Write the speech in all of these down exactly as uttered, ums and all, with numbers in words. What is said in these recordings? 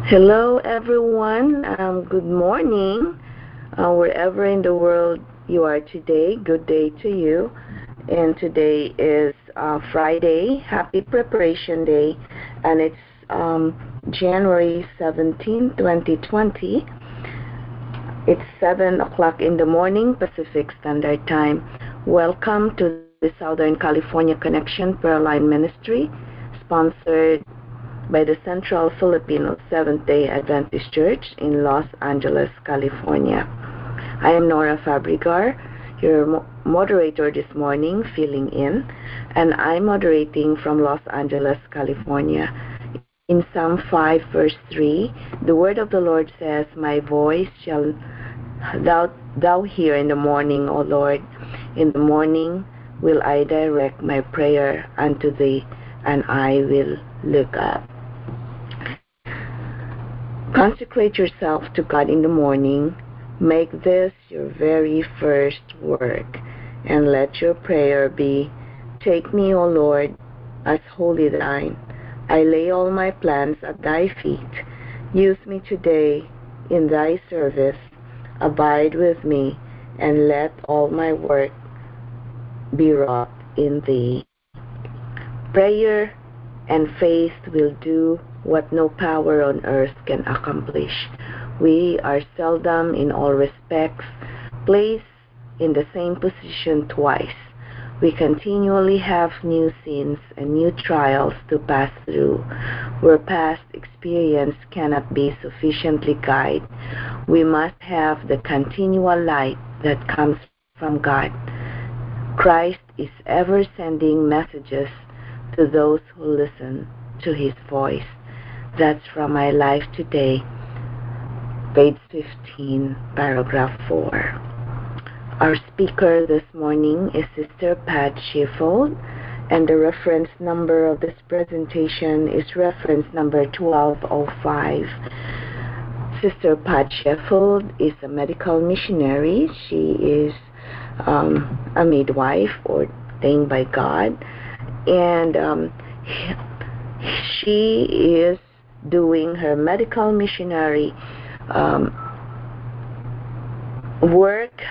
Hello, everyone. Um, good morning. Uh, wherever in the world you are today, good day to you. And today is uh, Friday. Happy Preparation Day. And it's um, January seventeenth, twenty twenty. It's seven o'clock in the morning, Pacific Standard Time. Welcome to the Southern California Connection Prayer Line Ministry, sponsored by the Central Filipino Seventh-day Adventist Church in Los Angeles, California. I am Nora Fabrigar, your mo- moderator this morning, filling in, and I'm moderating from Los Angeles, California. In Psalm five, verse three, the word of the Lord says, "My voice shall thou, thou hear in the morning, O Lord. In the morning will I direct my prayer unto thee, and I will look up." Consecrate yourself to God in the morning. Make this your very first work, and let your prayer be, "Take me, O Lord, as wholly thine. I lay all my plans at thy feet. Use me today in thy service. Abide with me, and let all my work be wrought in thee." Prayer and faith will do what no power on earth can accomplish. We are seldom, in all respects, placed in the same position twice. We continually have new sins and new trials to pass through, where past experience cannot be sufficiently guide. We must have the continual light that comes from God. Christ is ever sending messages to those who listen to his voice. That's from My Life Today, page fifteen, paragraph four. Our speaker this morning is Sister Pat Sheffield, and the reference number of this presentation is reference number twelve oh five. Sister Pat Sheffield is a medical missionary. She is um, a midwife ordained by God, and um, she is doing her medical missionary um, work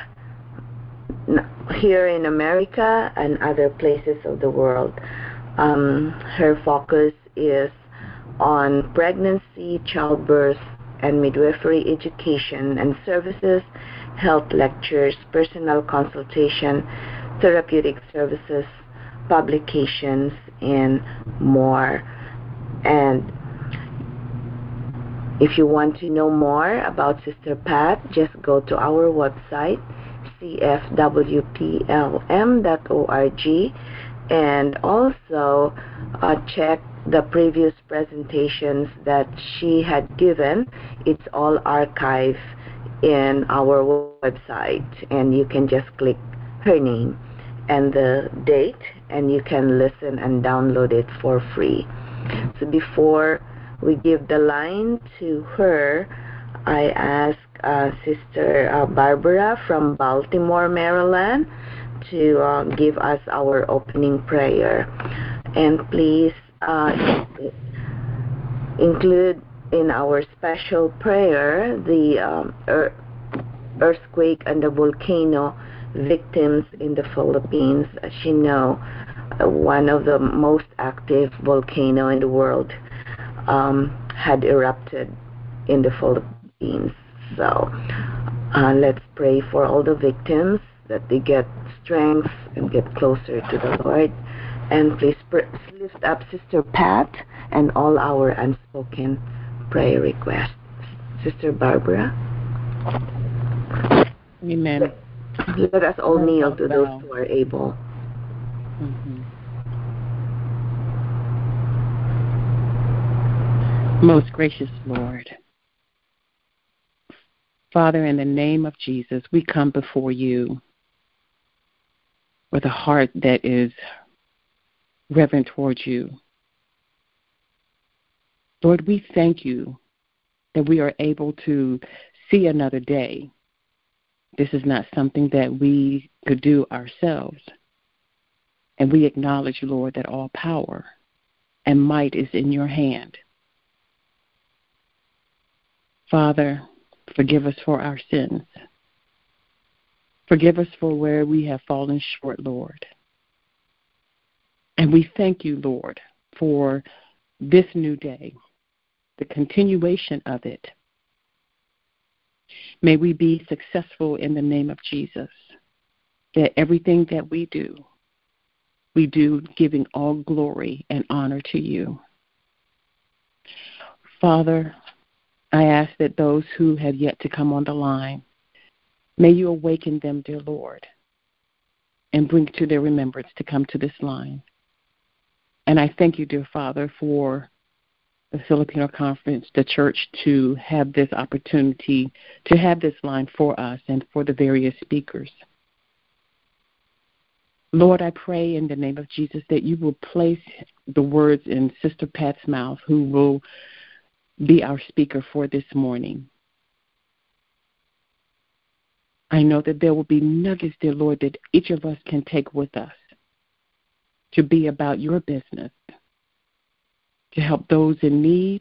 here in America and other places of the world. Um, her focus is on pregnancy, childbirth, and midwifery education and services, health lectures, personal consultation, therapeutic services, publications, and more. And if you want to know more about Sister Pat, just go to our website, c f w p l m dot org, and also uh, check the previous presentations that she had given. It's all archived in our website, and you can just click her name and the date, and you can listen and download it for free. So before we give the line to her, I ask uh, Sister uh, Barbara from Baltimore, Maryland, to uh, give us our opening prayer. And please uh, include in our special prayer the um, er- earthquake and the volcano victims in the Philippines. As you know, uh, one of the most active volcano in the world um, had erupted in the Philippines. So uh, let's pray for all the victims, that they get strength and get closer to the Lord. And please pr- lift up Sister Pat and all our unspoken prayer requests. Sister Barbara. Amen. Let, let us all kneel to those who are able. Mm-hmm. Most gracious Lord, Father, in the name of Jesus, we come before you with a heart that is reverent towards you. Lord, we thank you that we are able to see another day. This is not something that we could do ourselves. And we acknowledge, Lord, that all power and might is in your hand. Father, forgive us for our sins. Forgive us for where we have fallen short, Lord. And we thank you, Lord, for this new day, the continuation of it. May we be successful in the name of Jesus, that everything that we do, we do giving all glory and honor to you. Father, I ask that those who have yet to come on the line, may you awaken them, dear Lord, and bring to their remembrance to come to this line. And I thank you, dear Father, for the Filipino Conference, the church, to have this opportunity to have this line for us and for the various speakers. Lord, I pray in the name of Jesus that you will place the words in Sister Pat's mouth, who will be our speaker for this morning. I know that there will be nuggets, dear Lord, that each of us can take with us to be about your business, to help those in need.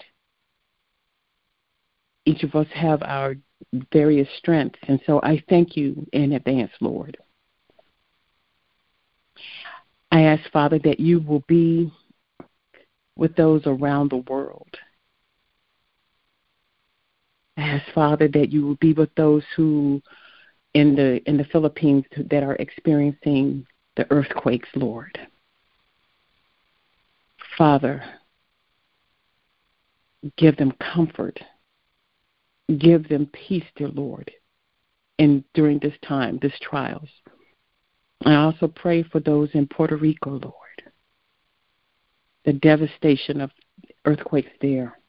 Each of us have our various strengths, and so I thank you in advance, Lord. I ask, Father, that you will be with those around the world. I ask, Father, that you will be with those who in the in the Philippines that are experiencing the earthquakes, Lord. Father, give them comfort. Give them peace, dear Lord, in during this time, this trials. I also pray for those in Puerto Rico, Lord, the devastation of earthquakes there.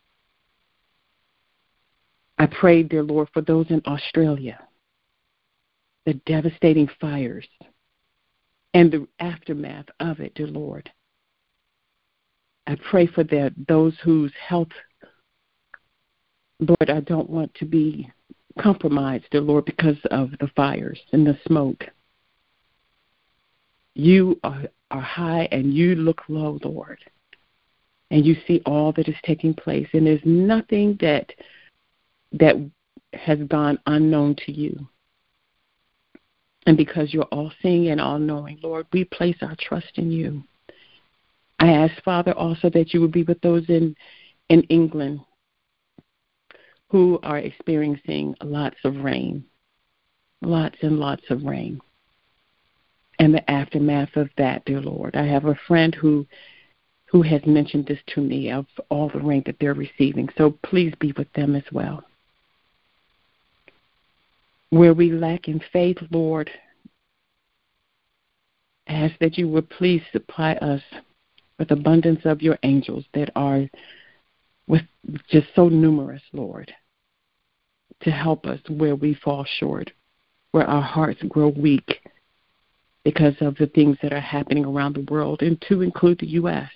I pray, dear Lord, for those in Australia, the devastating fires and the aftermath of it, dear Lord. I pray for that, those whose health, Lord, I don't want to be compromised, dear Lord, because of the fires and the smoke. You are, are high and you look low, Lord, and you see all that is taking place, and there's nothing that that has gone unknown to you. And because you're all-seeing and all-knowing, Lord, we place our trust in you. I ask, Father, also that you would be with those in, in England who are experiencing lots of rain, lots and lots of rain, and the aftermath of that, dear Lord. I have a friend who who has mentioned this to me, of all the rain that they're receiving. So please be with them as well. Where we lack in faith, Lord, ask that you would please supply us with abundance of your angels that are with just so numerous, Lord, to help us where we fall short, where our hearts grow weak because of the things that are happening around the world, and to include the U S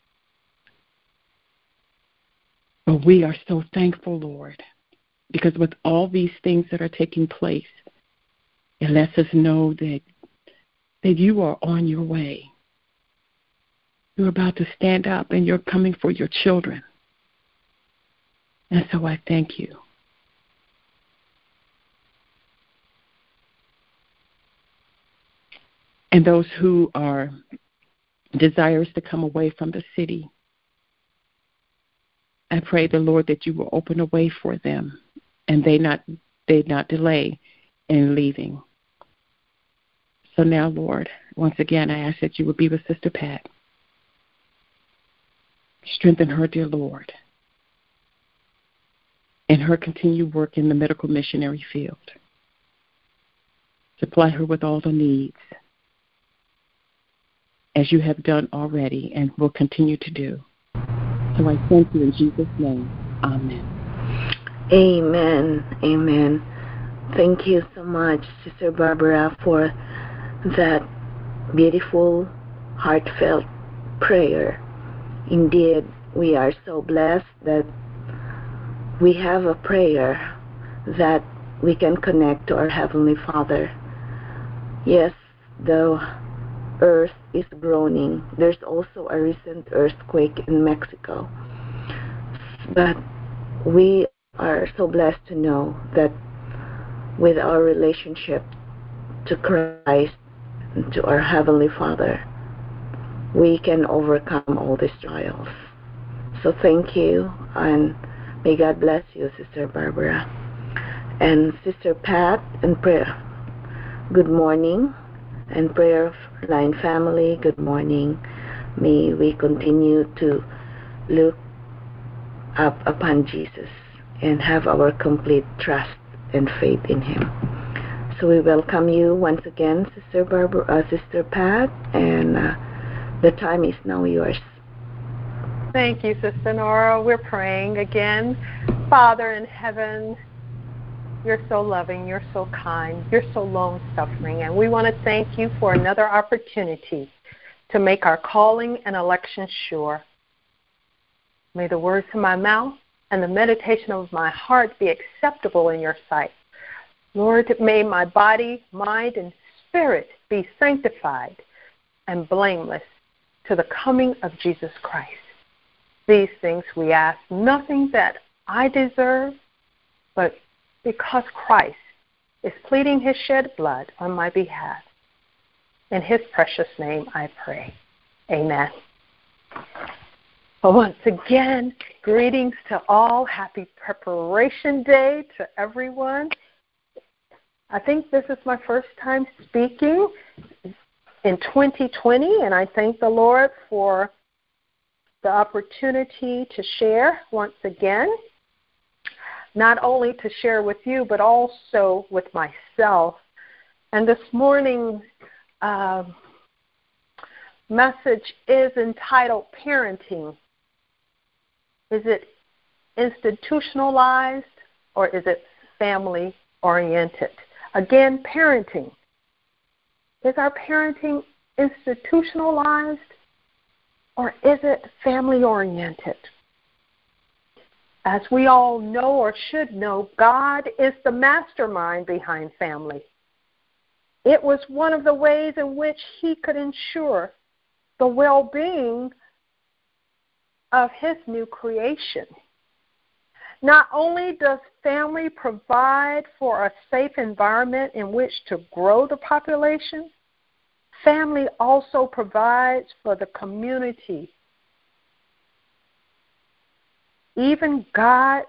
But we are so thankful, Lord, because with all these things that are taking place, it lets us know that that you are on your way. You're about to stand up and you're coming for your children. And so I thank you. And those who are desirous to come away from the city, I pray, the Lord, that you will open a way for them and they not they not delay in leaving. So now, Lord, once again, I ask that you would be with Sister Pat. Strengthen her, dear Lord, in her continued work in the medical missionary field. Supply her with all the needs, as you have done already and will continue to do. So I thank you in Jesus' name. Amen. Amen. Amen. Thank you so much, Sister Barbara, for that beautiful, heartfelt prayer. Indeed, we are so blessed that we have a prayer that we can connect to our Heavenly Father. Yes, the earth is groaning. There's also a recent earthquake in Mexico. But we are so blessed to know that with our relationship to Christ and to our Heavenly Father, we can overcome all these trials. So thank you, and may God bless you, Sister Barbara. And Sister Pat and prayer, good morning. And Prayer Line family, good morning. May we continue to look up upon Jesus and have our complete trust and faith in Him. So we welcome you once again, Sister Barbara, uh, Sister Pat, and uh, the time is now yours. Thank you, Sister Nora. We're praying again. Father in heaven, you're so loving, you're so kind, you're so long-suffering, and we want to thank you for another opportunity to make our calling and election sure. May the words of my mouth and the meditation of my heart be acceptable in your sight. Lord, may my body, mind, and spirit be sanctified and blameless to the coming of Jesus Christ. These things we ask, nothing that I deserve, but because Christ is pleading his shed blood on my behalf. In his precious name I pray. Amen. Well, once again, greetings to all. Happy Preparation Day to everyone. I think this is my first time speaking in twenty twenty, and I thank the Lord for the opportunity to share once again. Not only to share with you, but also with myself. And this morning's uh, message is entitled Parenting. Is it institutionalized or is it family-oriented? Again, parenting. Is our parenting institutionalized or is it family-oriented? As we all know or should know, God is the mastermind behind family. It was one of the ways in which he could ensure the well-being of his new creation. Not only does family provide for a safe environment in which to grow the population, family also provides for the community. Even God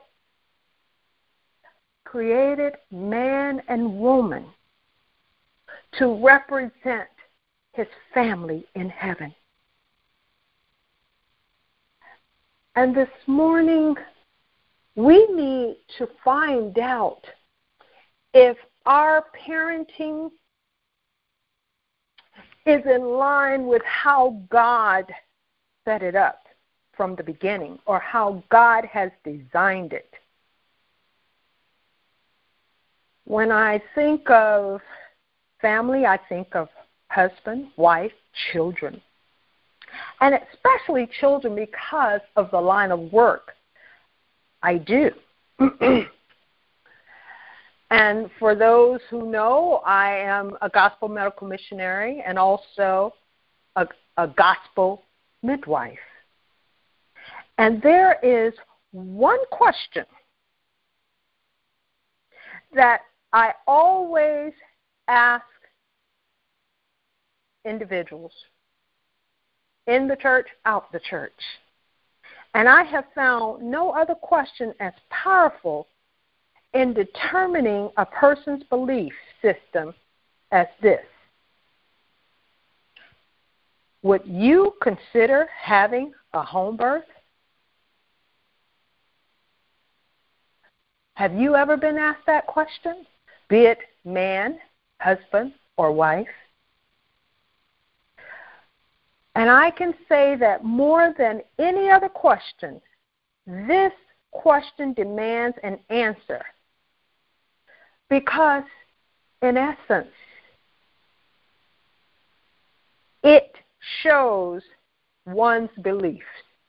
created man and woman to represent his family in heaven. And this morning, we need to find out if our parenting is in line with how God set it up from the beginning, or how God has designed it. When I think of family, I think of husband, wife, children, and especially children because of the line of work I do. And for those who know, I am a gospel medical missionary and also a, a gospel midwife. And there is one question that I always ask individuals in the church, out the church. And I have found no other question as powerful in determining a person's belief system as this. Would you consider having a home birth? Have you ever been asked that question? Be it man, husband, or wife? And I can say that more than any other question, this question demands an answer. Because, in essence, it shows one's beliefs.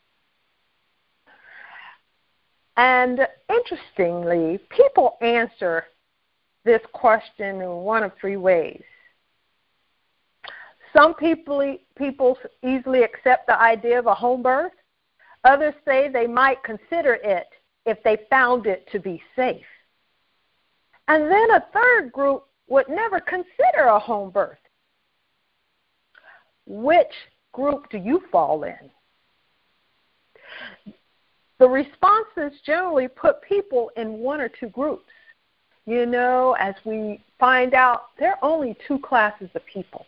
And interestingly, people answer this question in one of three ways. Some people, people easily accept the idea of a home birth. Others say they might consider it if they found it to be safe. And then a third group would never consider a home birth. Which group do you fall in? The responses generally put people in one or two groups. You know, as we find out, there are only two classes of people.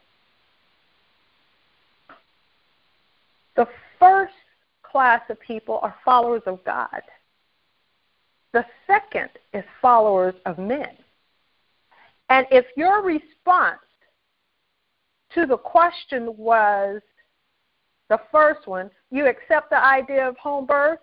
The first class of people are followers of God. The second is followers of men. And if your response to the question was the first one, you accept the idea of home birth,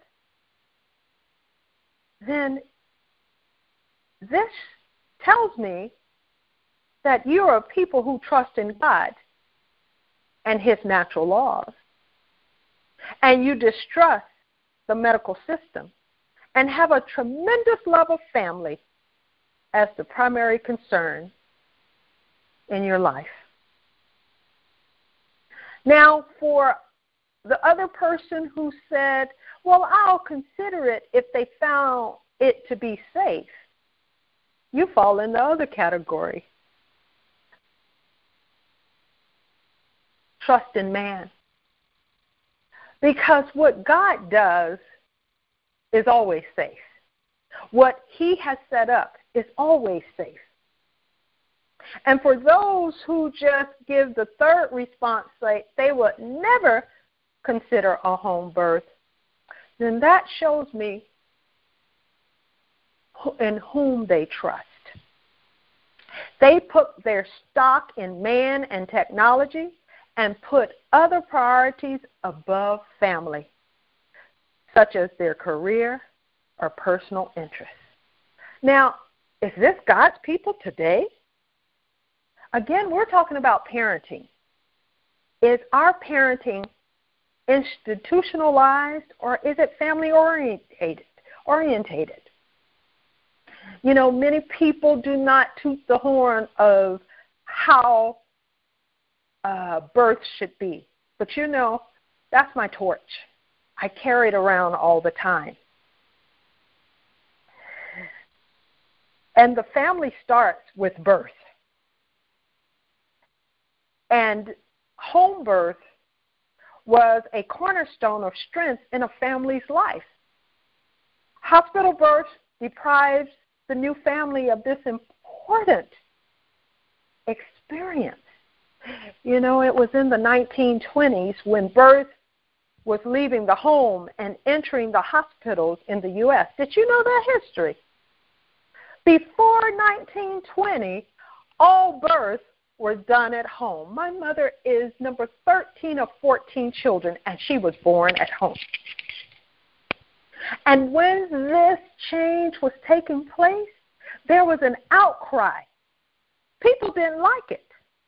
then this tells me that you are people who trust in God and His natural laws, and you distrust the medical system and have a tremendous love of family as the primary concern in your life. Now, for the other person who said, well, I'll consider it if they found it to be safe, you fall in the other category. Trust in man. Because what God does is always safe. What He has set up is always safe. And for those who just give the third response, like they would never consider a home birth, then that shows me in whom they trust. They put their stock in man and technology and put other priorities above family, such as their career or personal interests. Now, is this God's people today? Again, we're talking about parenting. Is our parenting institutionalized or is it family orientated? orientated? You know, many people do not toot the horn of how uh, birth should be. But you know, that's my torch. I carry it around all the time. And the family starts with birth. And home birth was a cornerstone of strength in a family's life. Hospital birth deprives the new family of this important experience. You know, it was in the nineteen twenties when birth was leaving the home and entering the hospitals in the U S Did you know that history? Before nineteen twenty, all births were done at home. My mother is number thirteen of fourteen children, and she was born at home. And when this change was taking place, there was an outcry. People didn't like it.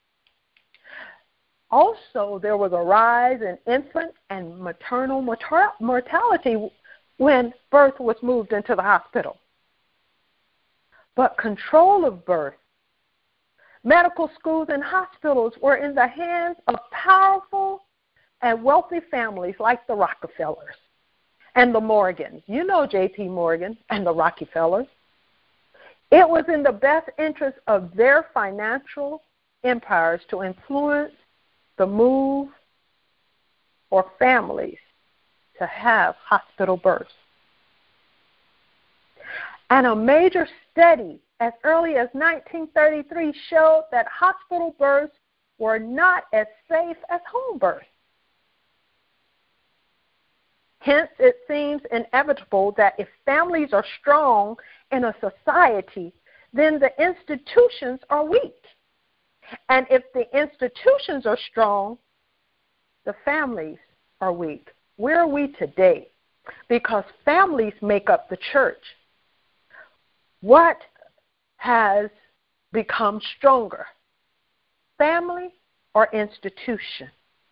Also, there was a rise in infant and maternal mortality when birth was moved into the hospital. But control of birth, medical schools and hospitals were in the hands of powerful and wealthy families like the Rockefellers and the Morgans. You know J P Morgan and the Rockefellers. It was in the best interest of their financial empires to influence the move for families to have hospital births. And a major study as early as nineteen thirty-three showed that hospital births were not as safe as home births. Hence, it seems inevitable that if families are strong in a society, then the institutions are weak. And if the institutions are strong, the families are weak. Where are we today? Because families make up the church. What has become stronger, family or institution?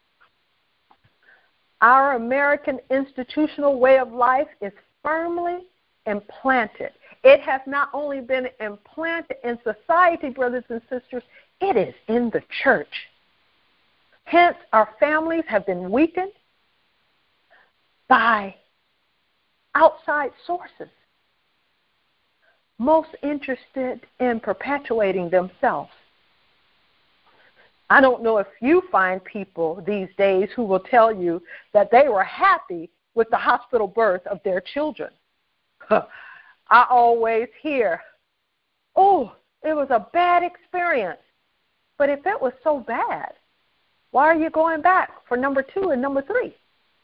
Our American institutional way of life is firmly implanted. It has not only been implanted in society, brothers and sisters, it is in the church. Hence, our families have been weakened by outside sources most interested in perpetuating themselves. I don't know if you find people these days who will tell you that they were happy with the hospital birth of their children. I always hear, oh, it was a bad experience. But if it was so bad, why are you going back for number two and number three?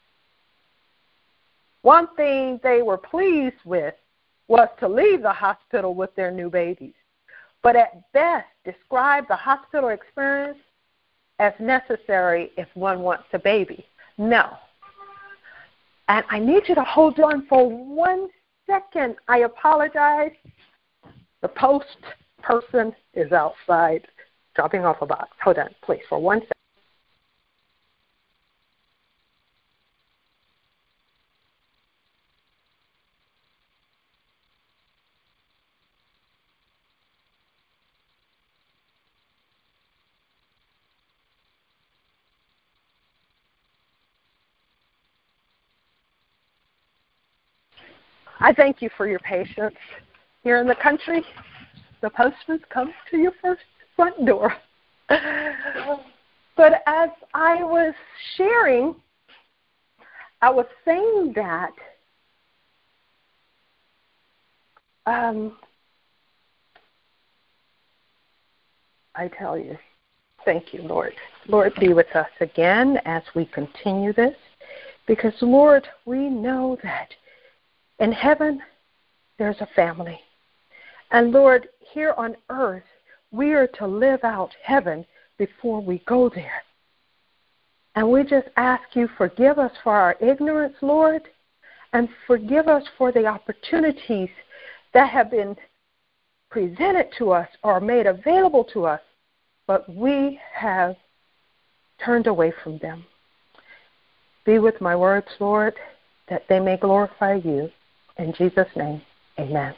One thing they were pleased with was to leave the hospital with their new babies, but at best describe the hospital experience as necessary if one wants a baby. No. And I need you to hold on for one second. I apologize. The post person is outside dropping off a box. Hold on, please, for one second. I thank you for your patience. Here in the country, the postman comes to your first front door. But as I was sharing, I was saying that um, I tell you, thank you, Lord. Lord, be with us again as we continue this, because, Lord, we know that in heaven, there's a family. And, Lord, here on earth, we are to live out heaven before we go there. And we just ask you, forgive us for our ignorance, Lord, and forgive us for the opportunities that have been presented to us or made available to us, but we have turned away from them. Be with my words, Lord, that they may glorify you. In Jesus' name, amen.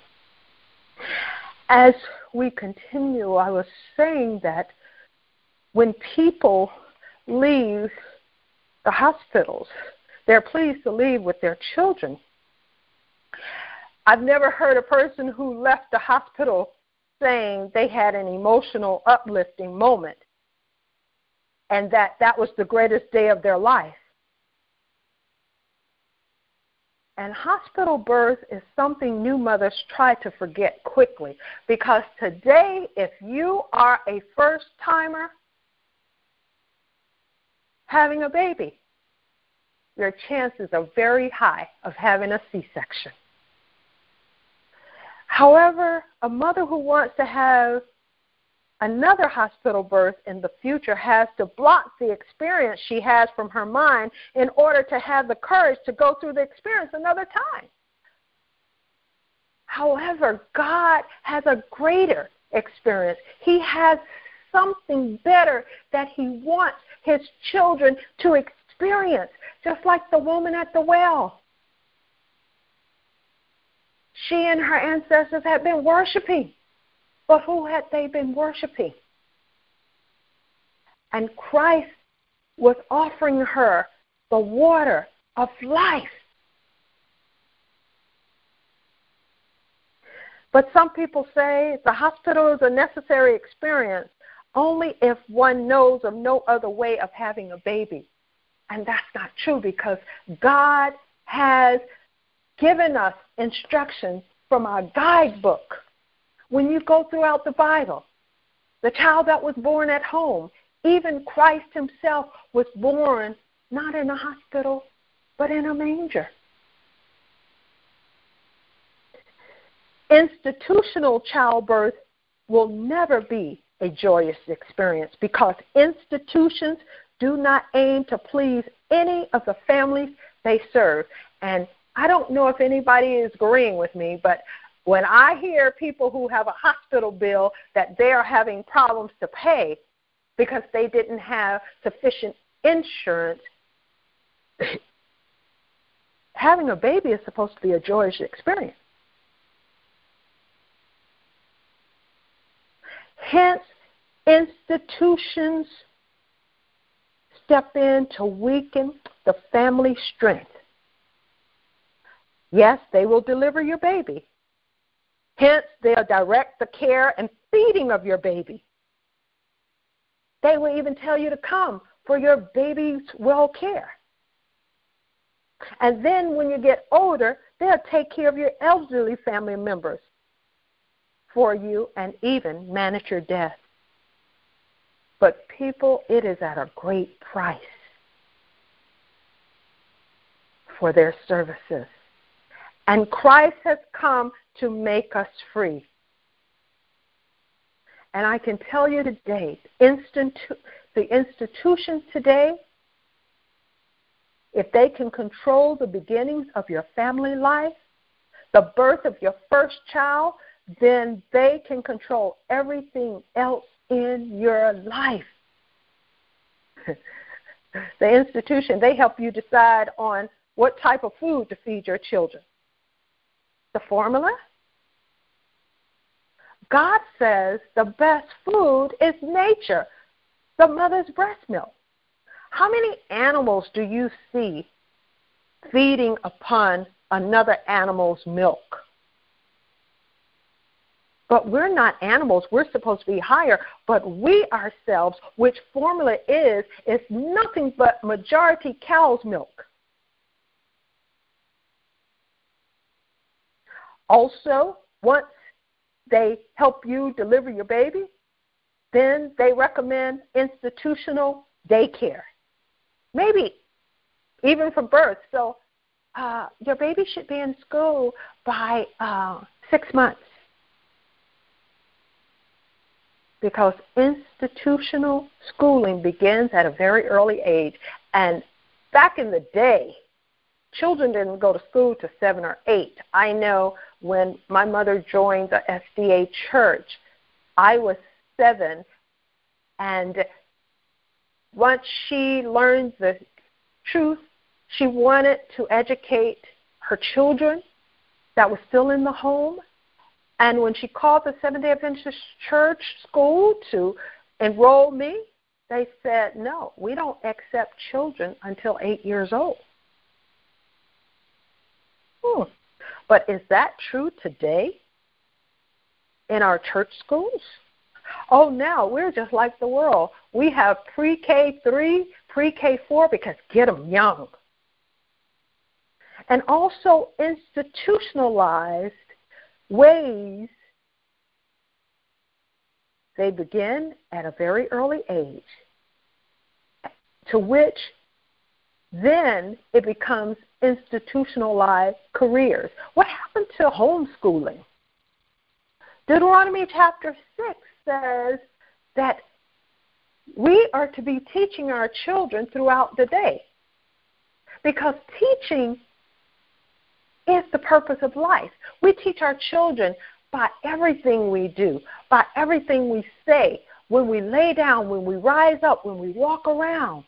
As we continue, I was saying that when people leave the hospitals, they're pleased to leave with their children. I've never heard a person who left the hospital saying they had an emotional uplifting moment and that that was the greatest day of their life. And hospital birth is something new mothers try to forget quickly, because today, if you are a first-timer having a baby, your chances are very high of having a C-section. However, a mother who wants to have another hospital birth in the future has to block the experience she has from her mind in order to have the courage to go through the experience another time. However, God has a greater experience. He has something better that he wants his children to experience, just like the woman at the well. She and her ancestors had been worshiping. But who had they been worshiping? And Christ was offering her the water of life. But some people say the hospital is a necessary experience only if one knows of no other way of having a baby. And that's not true, because God has given us instructions from our guidebook. When you go throughout the Bible, the child that was born at home, even Christ himself was born not in a hospital, but in a manger. Institutional childbirth will never be a joyous experience, because institutions do not aim to please any of the families they serve. And I don't know if anybody is agreeing with me, but when I hear people who have a hospital bill that they are having problems to pay because they didn't have sufficient insurance, having a baby is supposed to be a joyous experience. Hence, institutions step in to weaken the family strength. Yes, they will deliver your baby, Hence, they'll direct the care and feeding of your baby. They will even tell you to come for your baby's well care. And then when you get older, they'll take care of your elderly family members for you and even manage your death. But people, it is at a great price for their services. And Christ has come to make us free. And I can tell you today, institu- the institutions today, if they can control the beginnings of your family life, the birth of your first child, then they can control everything else in your life. The institution, they help you decide on what type of food to feed your children. The formula? God says the best food is nature, the mother's breast milk. How many animals do you see feeding upon another animal's milk? But we're not animals. We're supposed to be higher. But we ourselves, which formula is, is nothing but majority cow's milk. Also, once they help you deliver your baby, then they recommend institutional daycare. Maybe even from birth. So uh, your baby should be in school by uh, six months. Because institutional schooling begins at a very early age. And back in the day, children didn't go to school to seven or eight. I know when my mother joined the S D A church, I was seven, and once she learned the truth, she wanted to educate her children that were still in the home. And when she called the Seventh-day Adventist Church school to enroll me, they said, no, we don't accept children until eight years old. Hmm. But is that true today in our church schools? Oh, now we're just like the world. We have pre-K three, pre-K four, because get them young. And also institutionalized ways. They begin at a very early age, to which then it becomes institutionalized careers. What happened to homeschooling? Deuteronomy chapter six says that we are to be teaching our children throughout the day, because teaching is the purpose of life. We teach our children by everything we do, by everything we say, when we lay down, when we rise up, when we walk around.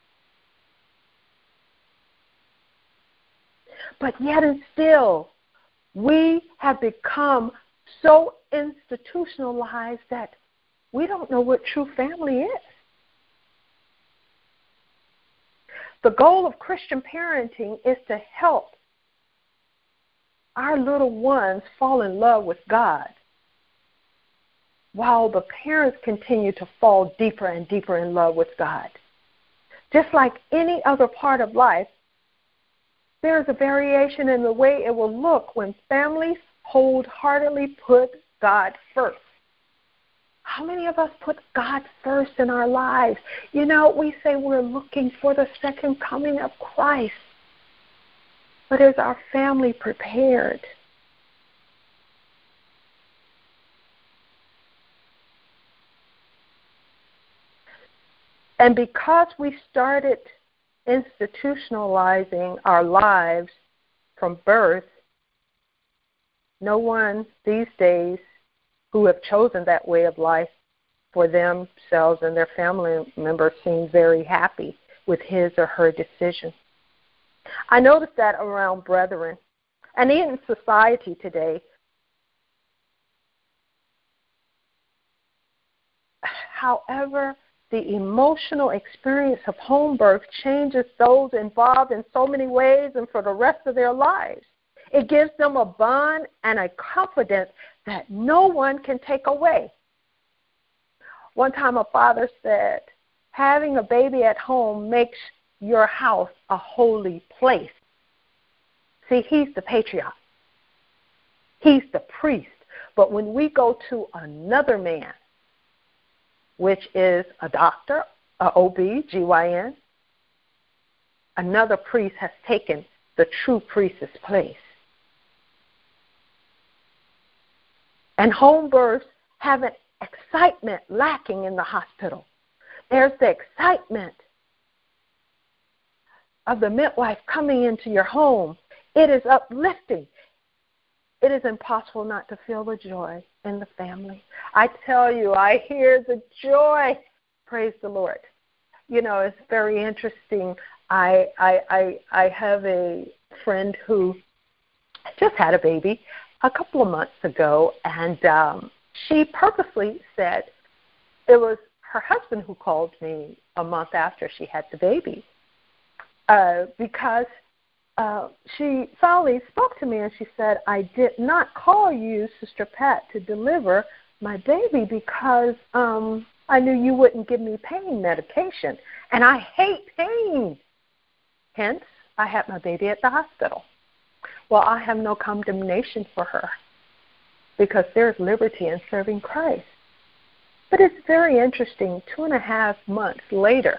But yet and still, we have become so institutionalized that we don't know what true family is. The goal of Christian parenting is to help our little ones fall in love with God, while the parents continue to fall deeper and deeper in love with God. Just like any other part of life, there's a variation in the way it will look when families wholeheartedly put God first. How many of us put God first in our lives? You know, we say we're looking for the second coming of Christ. But is our family prepared? And because we started institutionalizing our lives from birth, no one these days who have chosen that way of life for themselves and their family members seems very happy with his or her decision. I noticed that around brethren and in society today. However, the emotional experience of home birth changes those involved in so many ways and for the rest of their lives. It gives them a bond and a confidence that no one can take away. One time a father said, having a baby at home makes your house a holy place. See, he's the patriarch. He's the priest. But when we go to another man, which is a doctor, a O B G Y N, another priest has taken the true priest's place. And home births have an excitement lacking in the hospital. There's the excitement of the midwife coming into your home. It is uplifting. It is impossible not to feel the joy in the family. I tell you, I hear the joy. Praise the Lord. You know, it's very interesting. I I I, I have a friend who just had a baby a couple of months ago, and um, she purposely said it was her husband who called me a month after she had the baby uh, because uh, she finally spoke to me and she said, I did not call you, Sister Pat, to deliver my baby because um, I knew you wouldn't give me pain medication, and I hate pain. Hence, I had my baby at the hospital. Well, I have no condemnation for her because there's liberty in serving Christ. But it's very interesting, two and a half months later,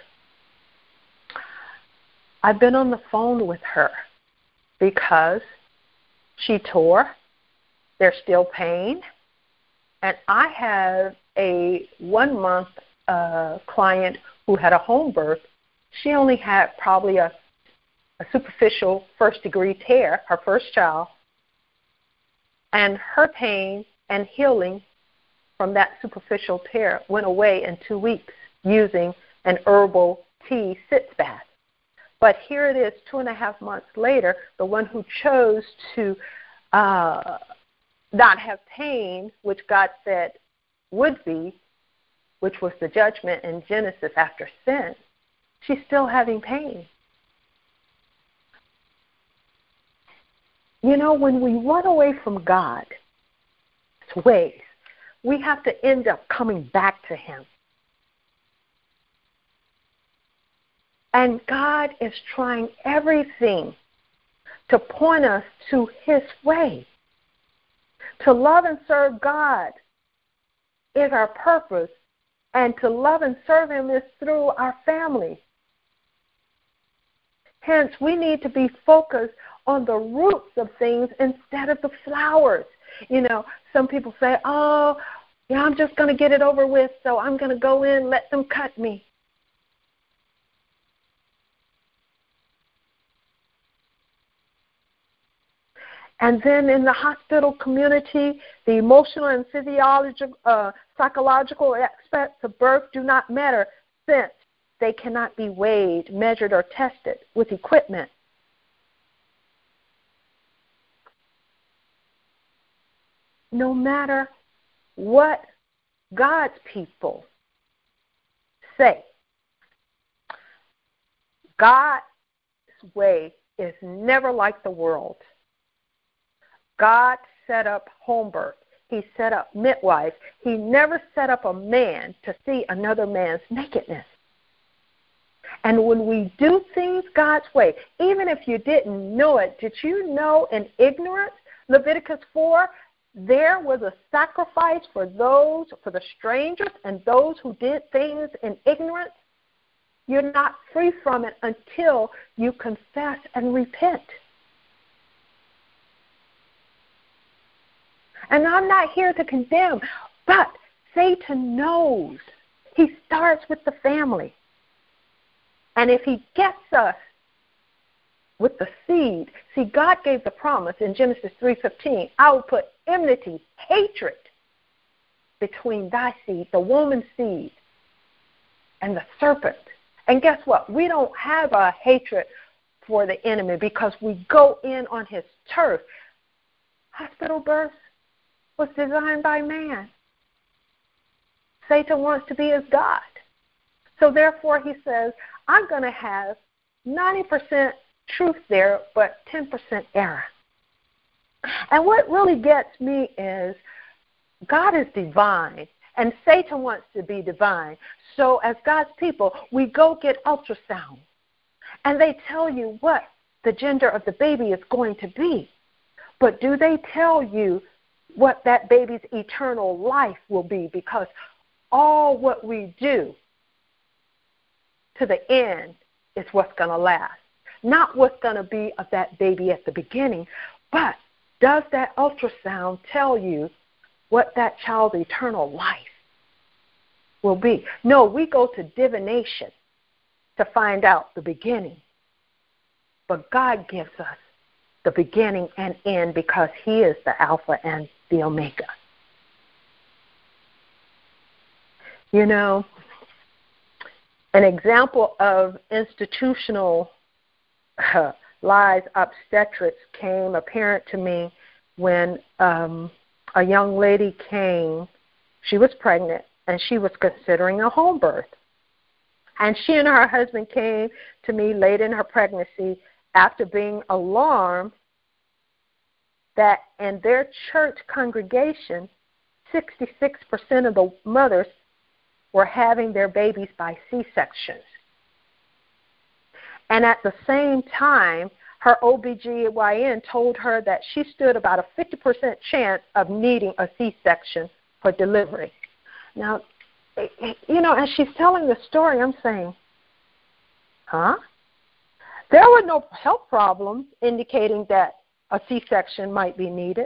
I've been on the phone with her because she tore, there's still pain, and I have a one-month uh, client who had a home birth. She only had probably a, a superficial first-degree tear, her first child, and her pain and healing from that superficial tear went away in two weeks using an herbal tea sitz bath. But here it is, two and a half months later, the one who chose to uh, not have pain, which God said would be, which was the judgment in Genesis after sin, she's still having pain. You know, when we run away from God's ways, we have to end up coming back to Him. And God is trying everything to point us to His way. To love and serve God is our purpose, and to love and serve Him is through our family. Hence, we need to be focused on the roots of things instead of the flowers. You know, some people say, oh, yeah, I'm just going to get it over with, so I'm going to go in, let them cut me. And then in the hospital community, the emotional and physiological, uh, psychological aspects of birth do not matter since they cannot be weighed, measured, or tested with equipment. No matter what God's people say, God's way is never like the world. God set up home birth. He set up midwives. He never set up a man to see another man's nakedness. And when we do things God's way, even if you didn't know it, did you know in ignorance, Leviticus four, there was a sacrifice for those, for the strangers and those who did things in ignorance? You're not free from it until you confess and repent. And I'm not here to condemn, but Satan knows. He starts with the family. And if he gets us with the seed, see, God gave the promise in Genesis three fifteen, I will put enmity, hatred between thy seed, the woman's seed, and the serpent. And guess what? We don't have a hatred for the enemy because we go in on his turf. Hospital births was designed by man. Satan wants to be as God. So therefore he says, I'm going to have ninety percent truth there, but ten percent error. And what really gets me is God is divine, and Satan wants to be divine. So as God's people, we go get ultrasound, and they tell you what the gender of the baby is going to be. But do they tell you what that baby's eternal life will be? Because all what we do to the end is what's going to last. Not what's going to be of that baby at the beginning, but does that ultrasound tell you what that child's eternal life will be? No, we go to divination to find out the beginning. But God gives us the beginning and end because he is the Alpha and the Omega. You know, an example of institutional uh, lies obstetrics came apparent to me when um, a young lady came. She was pregnant, and she was considering a home birth. And she and her husband came to me late in her pregnancy after being alarmed that in their church congregation, sixty-six percent of the mothers were having their babies by C-sections. And at the same time, her O B G Y N told her that she stood about a fifty percent chance of needing a C-section for delivery. Now, you know, as she's telling the story, I'm saying, huh? There were no health problems indicating that a C-section might be needed.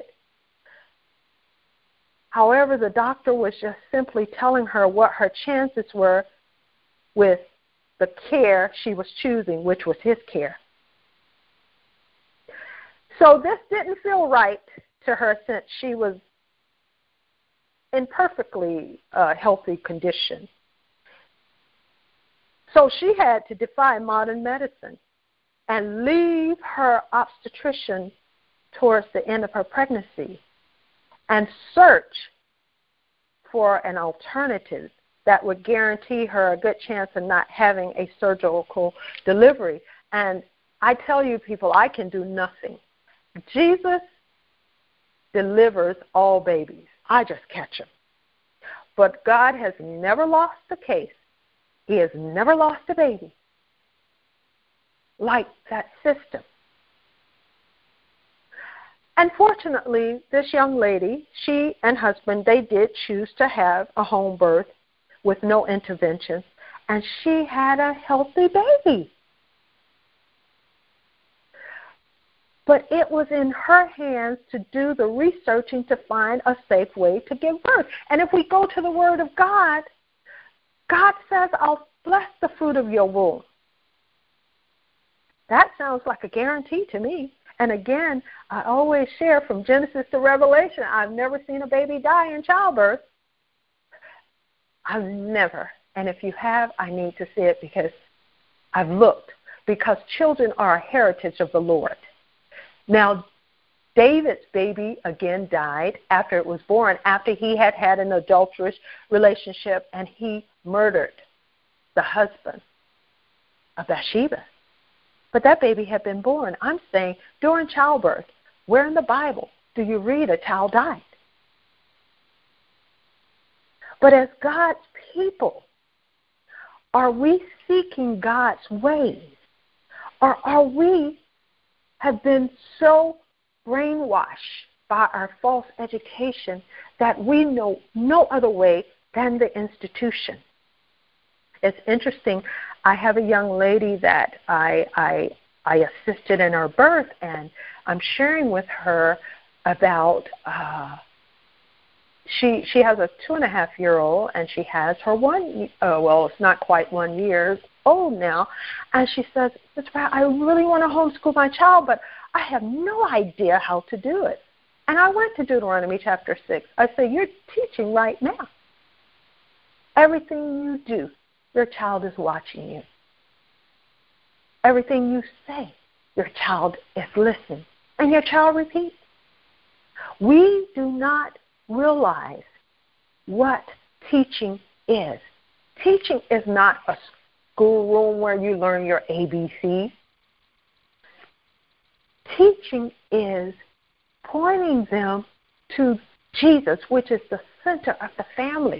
However, the doctor was just simply telling her what her chances were with the care she was choosing, which was his care. So this didn't feel right to her since she was in perfectly uh, healthy condition. So she had to defy modern medicine and leave her obstetrician towards the end of her pregnancy and search for an alternative that would guarantee her a good chance of not having a surgical delivery. And I tell you, people, I can do nothing. Jesus delivers all babies. I just catch them. But God has never lost a case. He has never lost a baby like that system. Unfortunately, this young lady, she and husband, they did choose to have a home birth with no interventions, and she had a healthy baby. But it was in her hands to do the researching to find a safe way to give birth. And if we go to the Word of God, God says, I'll bless the fruit of your womb. That sounds like a guarantee to me. And again, I always share from Genesis to Revelation, I've never seen a baby die in childbirth. I've never. And if you have, I need to see it because I've looked. Because children are a heritage of the Lord. Now, David's baby again died after it was born, after he had had an adulterous relationship and he murdered the husband of Bathsheba. But that baby had been born. I'm saying during childbirth, where in the Bible do you read a child died? But as God's people, are we seeking God's ways? Or are we have been so brainwashed by our false education that we know no other way than the institution? It's interesting. I have a young lady that I, I, I assisted in her birth, and I'm sharing with her about uh, she she has a two and a half year old, and she has her one. Uh, well, it's not quite one year old now, and she says, "Mister Brown, I really want to homeschool my child, but I have no idea how to do it." And I went to Deuteronomy chapter six. I say, "You're teaching right now. Everything you do, your child is watching you. Everything you say, your child is listening, and your child repeats." We do not realize what teaching is. Teaching is not a schoolroom where you learn your A B Cs. Teaching is pointing them to Jesus, which is the center of the family.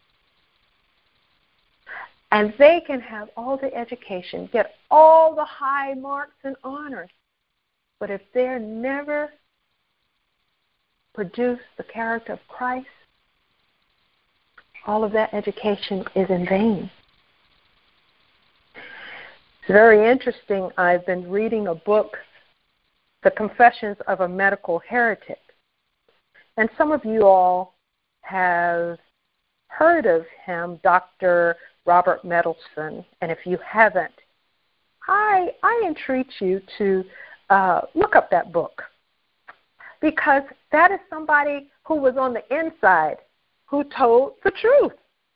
And they can have all the education, get all the high marks and honors. But if they're never produce the character of Christ, all of that education is in vain. It's very interesting. I've been reading a book, The Confessions of a Medical Heretic. And some of you all have heard of him, Doctor Robert Mendelsohn. And if you haven't, I, I entreat you to uh, look up that book. Because that is somebody who was on the inside, who told the truth.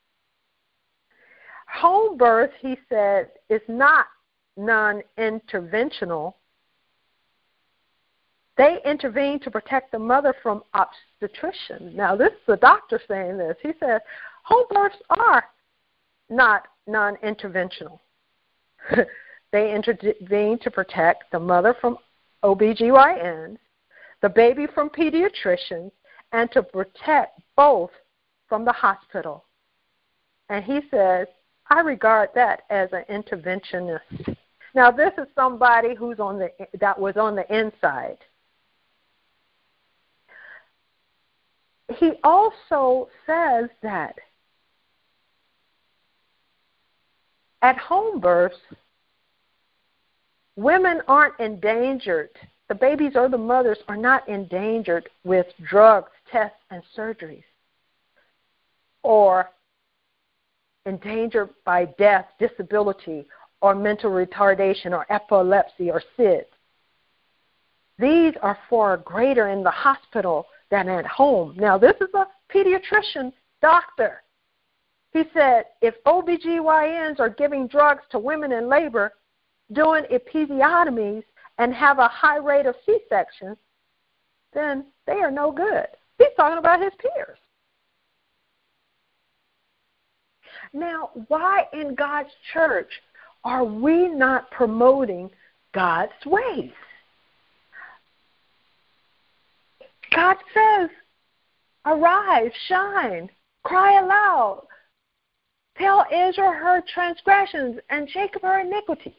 Home birth, he said, is not non-interventional. They intervene to protect the mother from obstetrician. Now, this is the doctor saying this. He said, home births are not non-interventional. They intervene to protect the mother from O B G Y Ns, the baby from pediatricians, and to protect both from the hospital. And he says, I regard that as an interventionist. Now, this is somebody who's on the that was on the inside. He also says that at home births, women aren't endangered. The babies or the mothers are not endangered with drugs, tests, and surgeries, or endangered by death, disability, or mental retardation, or epilepsy, or S I D S. These are far greater in the hospital than at home. Now, this is a pediatrician doctor. He said if O B G Y Ns are giving drugs to women in labor, doing episiotomies, and have a high rate of C-sections, then they are no good. He's talking about his peers. Now, why in God's church are we not promoting God's ways? God says, arise, shine, cry aloud, tell Israel her transgressions and Jacob her iniquities.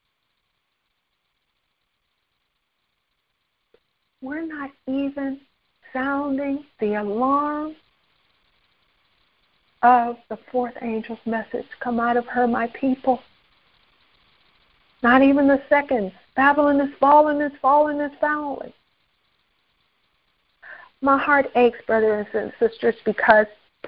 We're not even sounding the alarm of the fourth angel's message, come out of her, my people. Not even the second, Babylon is fallen, is fallen, is fallen. My heart aches, brothers and sisters, because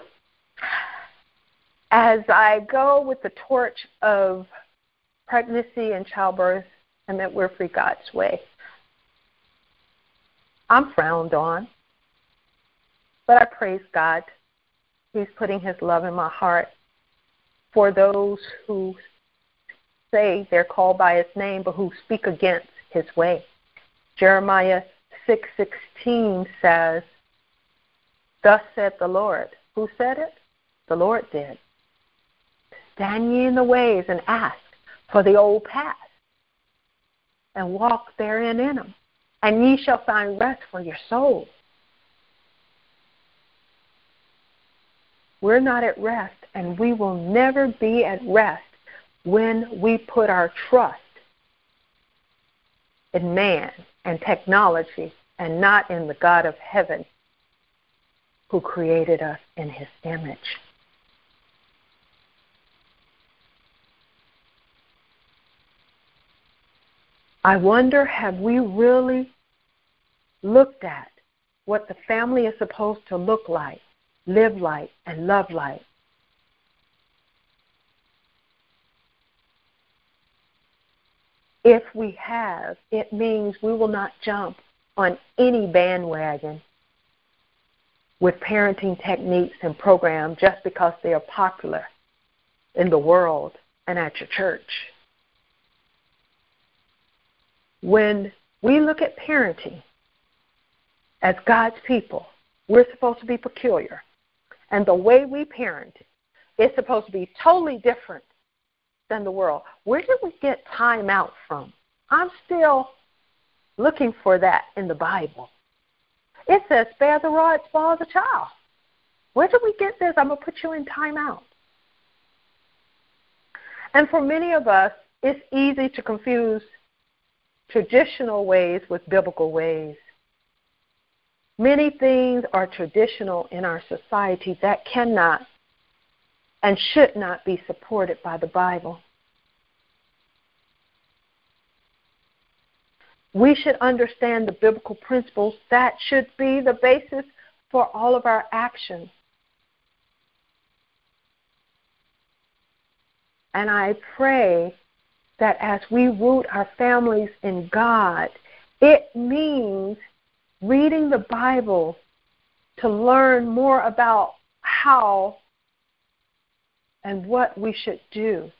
as I go with the torch of pregnancy and childbirth and that we're free God's way, I'm frowned on, but I praise God. He's putting his love in my heart for those who say they're called by his name, but who speak against his way. Jeremiah six sixteen says, thus said the Lord. Who said it? The Lord did. Stand ye in the ways and ask for the old path, and walk therein in them, and ye shall find rest for your souls. We're not at rest, and we will never be at rest when we put our trust in man and technology and not in the God of heaven who created us in his image. I wonder, have we really looked at what the family is supposed to look like, live like, and love like? If we have, it means we will not jump on any bandwagon with parenting techniques and programs just because they are popular in the world and at your church. When we look at parenting as God's people, we're supposed to be peculiar. And the way we parent is supposed to be totally different than the world. Where did we get time out from? I'm still looking for that in the Bible. It says, spare the rod, spoil the child. Where did we get this? I'm going to put you in timeout. And for many of us, it's easy to confuse traditional ways with biblical ways. Many things are traditional in our society that cannot and should not be supported by the Bible. We should understand the biblical principles that should be the basis for all of our actions. And I pray that as we root our families in God, it means reading the Bible to learn more about how and what we should do.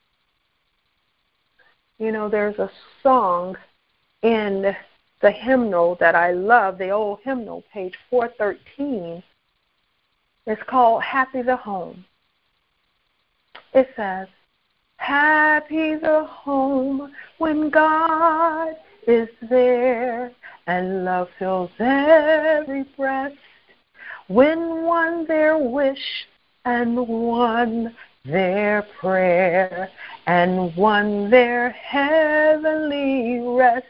You know, there's a song in the hymnal that I love, the old hymnal, page four thirteen. It's called Happy the Home. It says, happy the home when God is there and love fills every breast, when one their wish and one their prayer and one their heavenly rest.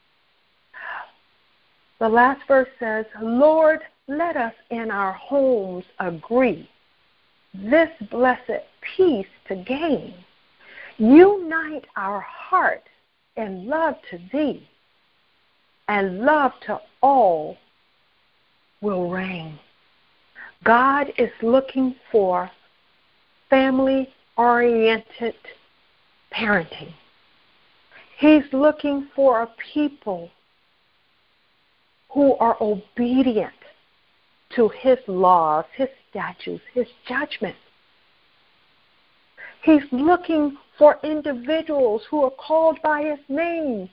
The last verse says, Lord, let us in our homes agree this blessed peace to gain. Unite our hearts in love to thee, and love to all will reign. God is looking for family-oriented parenting. He's looking for a people who are obedient to his laws, his statutes, his judgments. He's looking for individuals who are called by his name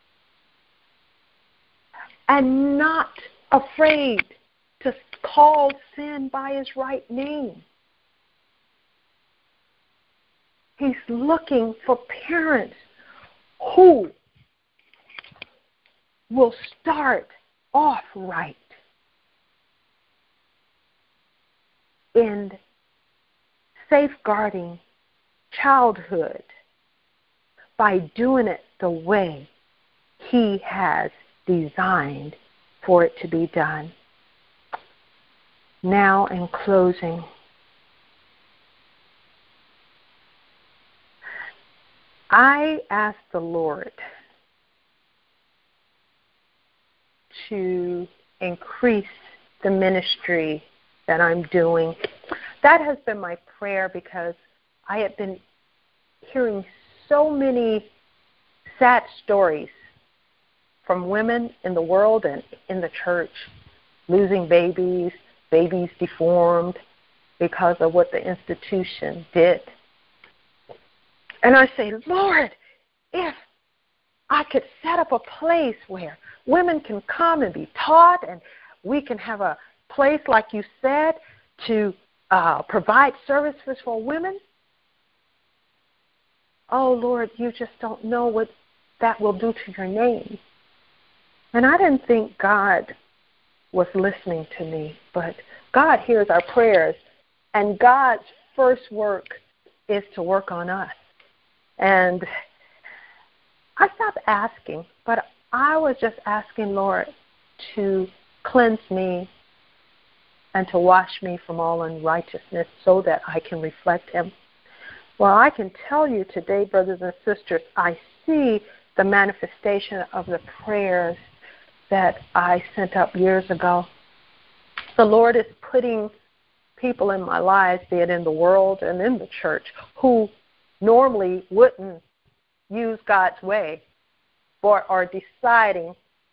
and not afraid to call sin by its right name. He's looking for parents who will start off right in safeguarding childhood by doing it the way he has designed for it to be done. Now, in closing, I ask the Lord to increase the ministry that I'm doing. That has been my prayer because I have been hearing so many sad stories from women in the world and in the church, losing babies, babies deformed because of what the institution did. And I say, Lord, if I could set up a place where women can come and be taught, and we can have a place, like you said, to uh, provide services for women. Oh, Lord, you just don't know what that will do to your name. And I didn't think God was listening to me, but God hears our prayers, and God's first work is to work on us. And I stopped asking, but I was just asking, Lord, to cleanse me and to wash me from all unrighteousness so that I can reflect him. Well, I can tell you today, brothers and sisters, I see the manifestation of the prayers that I sent up years ago. The Lord is putting people in my life, be it in the world and in the church, who normally wouldn't use God's way or are deciding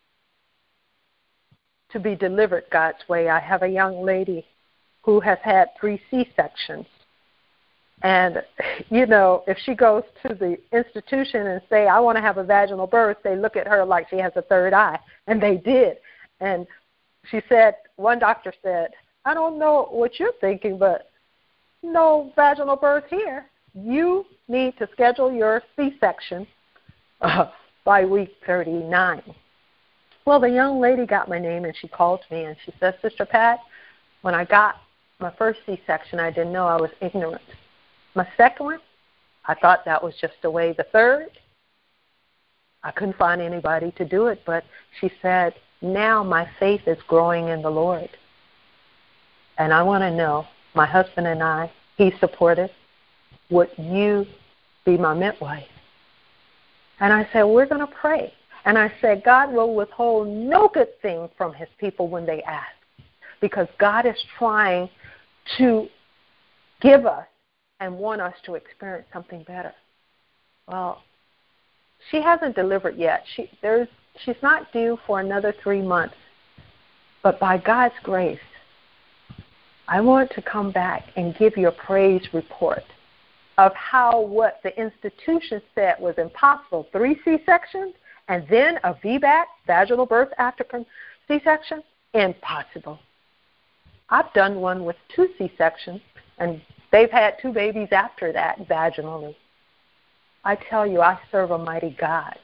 to be delivered God's way. I have a young lady who has had three C-sections. And, you know, if she goes to the institution and say, I want to have a vaginal birth, they look at her like she has a third eye. And they did. And she said, one doctor said, I don't know what you're thinking, but no vaginal birth here. You need to schedule your C-section uh, by week thirty-nine. Well, the young lady got my name, and she called me, and she said, Sister Pat, when I got my first C-section, I didn't know I was ignorant. My second one, I thought that was just the way. The third, I couldn't find anybody to do it, but she said, now my faith is growing in the Lord. And I want to know, my husband and I, he's supportive, would you be my midwife? And I said, we're going to pray. And I said, God will withhold no good thing from his people when they ask, because God is trying to give us and want us to experience something better. Well, she hasn't delivered yet. She, there's, she's not due for another three months. But by God's grace, I want to come back and give you a praise report of how what the institution said was impossible, three C-sections, and then a V BAC, vaginal birth after C-section, impossible. I've done one with two C-sections, and they've had two babies after that vaginally. I tell you, I serve a mighty God.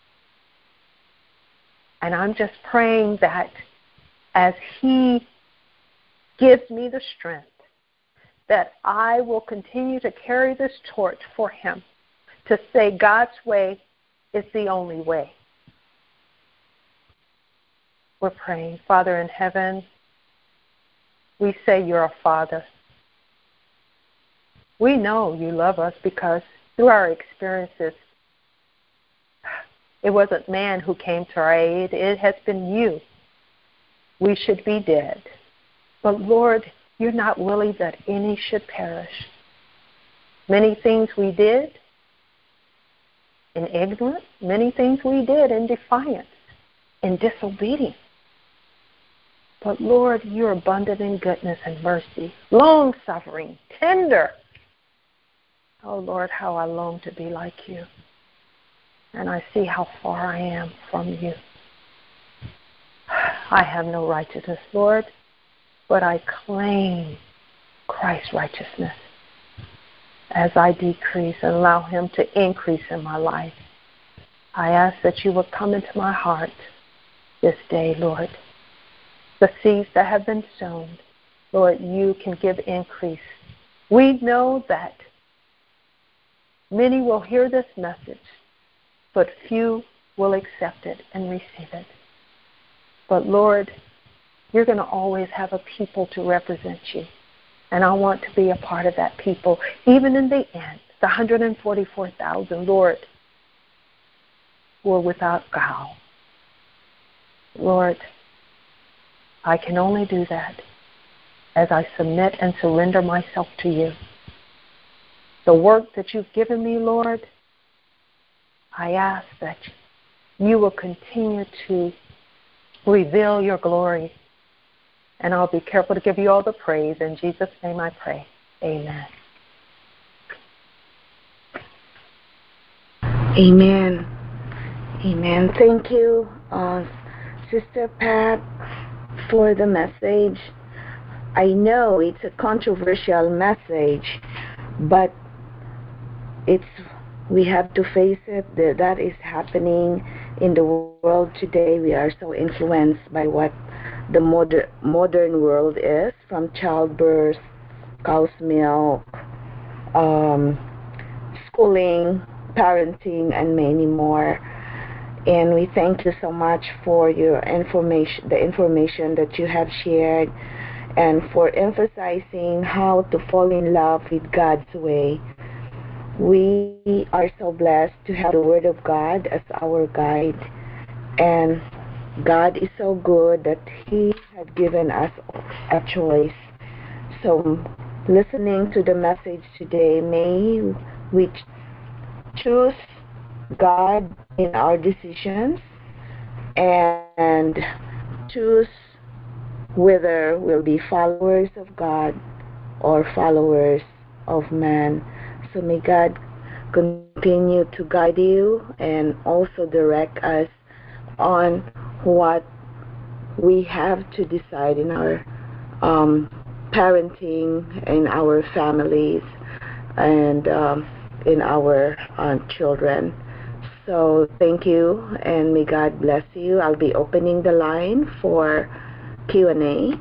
And I'm just praying that as he gives me the strength, that I will continue to carry this torch for him, to say God's way is the only way. We're praying. Father in heaven, we say you're a father. We know you love us because through our experiences, it wasn't man who came to our aid. It has been you. We should be dead. But Lord, you're not willing that any should perish. Many things we did in ignorance, many things we did in defiance, in disobedience. But Lord, you're abundant in goodness and mercy, long-suffering, tender. Oh Lord, how I long to be like you. And I see how far I am from you. I have no righteousness, Lord, but I claim Christ's righteousness as I decrease and allow him to increase in my life. I ask that you would come into my heart this day, Lord. The seeds that have been sown, Lord, you can give increase. We know that many will hear this message, but few will accept it and receive it. But Lord, you're going to always have a people to represent you. And I want to be a part of that people, even in the end, the one hundred forty-four thousand, Lord, who are without guile. Lord, I can only do that as I submit and surrender myself to you. The work that you've given me, Lord, I ask that you will continue to reveal your glory. And I'll be careful to give you all the praise. In Jesus' name I pray. Amen. Amen. Amen. Thank you, uh, Sister Pat, for the message. I know it's a controversial message, but it's we have to face it. That, that is happening in the world today. We are so influenced by what the moder- modern world is, from childbirth, cow's milk, um, schooling, parenting, and many more. And we thank you so much for your information, the information that you have shared, and for emphasizing how to fall in love with God's way. We are so blessed to have the Word of God as our guide, and God is so good that He has given us a choice. So, listening to the message today, may we choose God in our decisions and choose whether we'll be followers of God or followers of man. So may God continue to guide you and also direct us on what we have to decide in our um, parenting, in our families, and um, in our uh, children. So thank you, and may God bless you. I'll be opening the line for Q and A.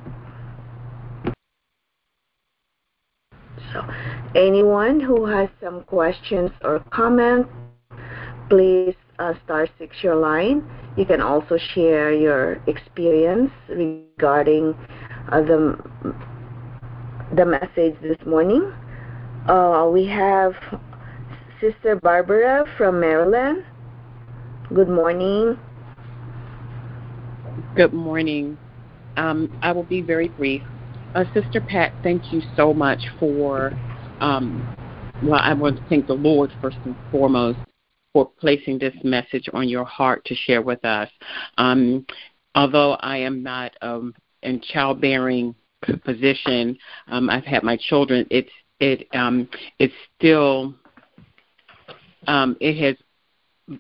So anyone who has some questions or comments, please uh, star six your line. You can also share your experience regarding uh, the, the message this morning. Uh, we have Sister Barbara from Maryland. Good morning. Good morning. Um, I will be very brief. Uh, Sister Pat, thank you so much for, um, well, I want to thank the Lord first and foremost for placing this message on your heart to share with us. Um, although I am not um, in childbearing position, um, I've had my children, it's, it, um, it's still, um, it has,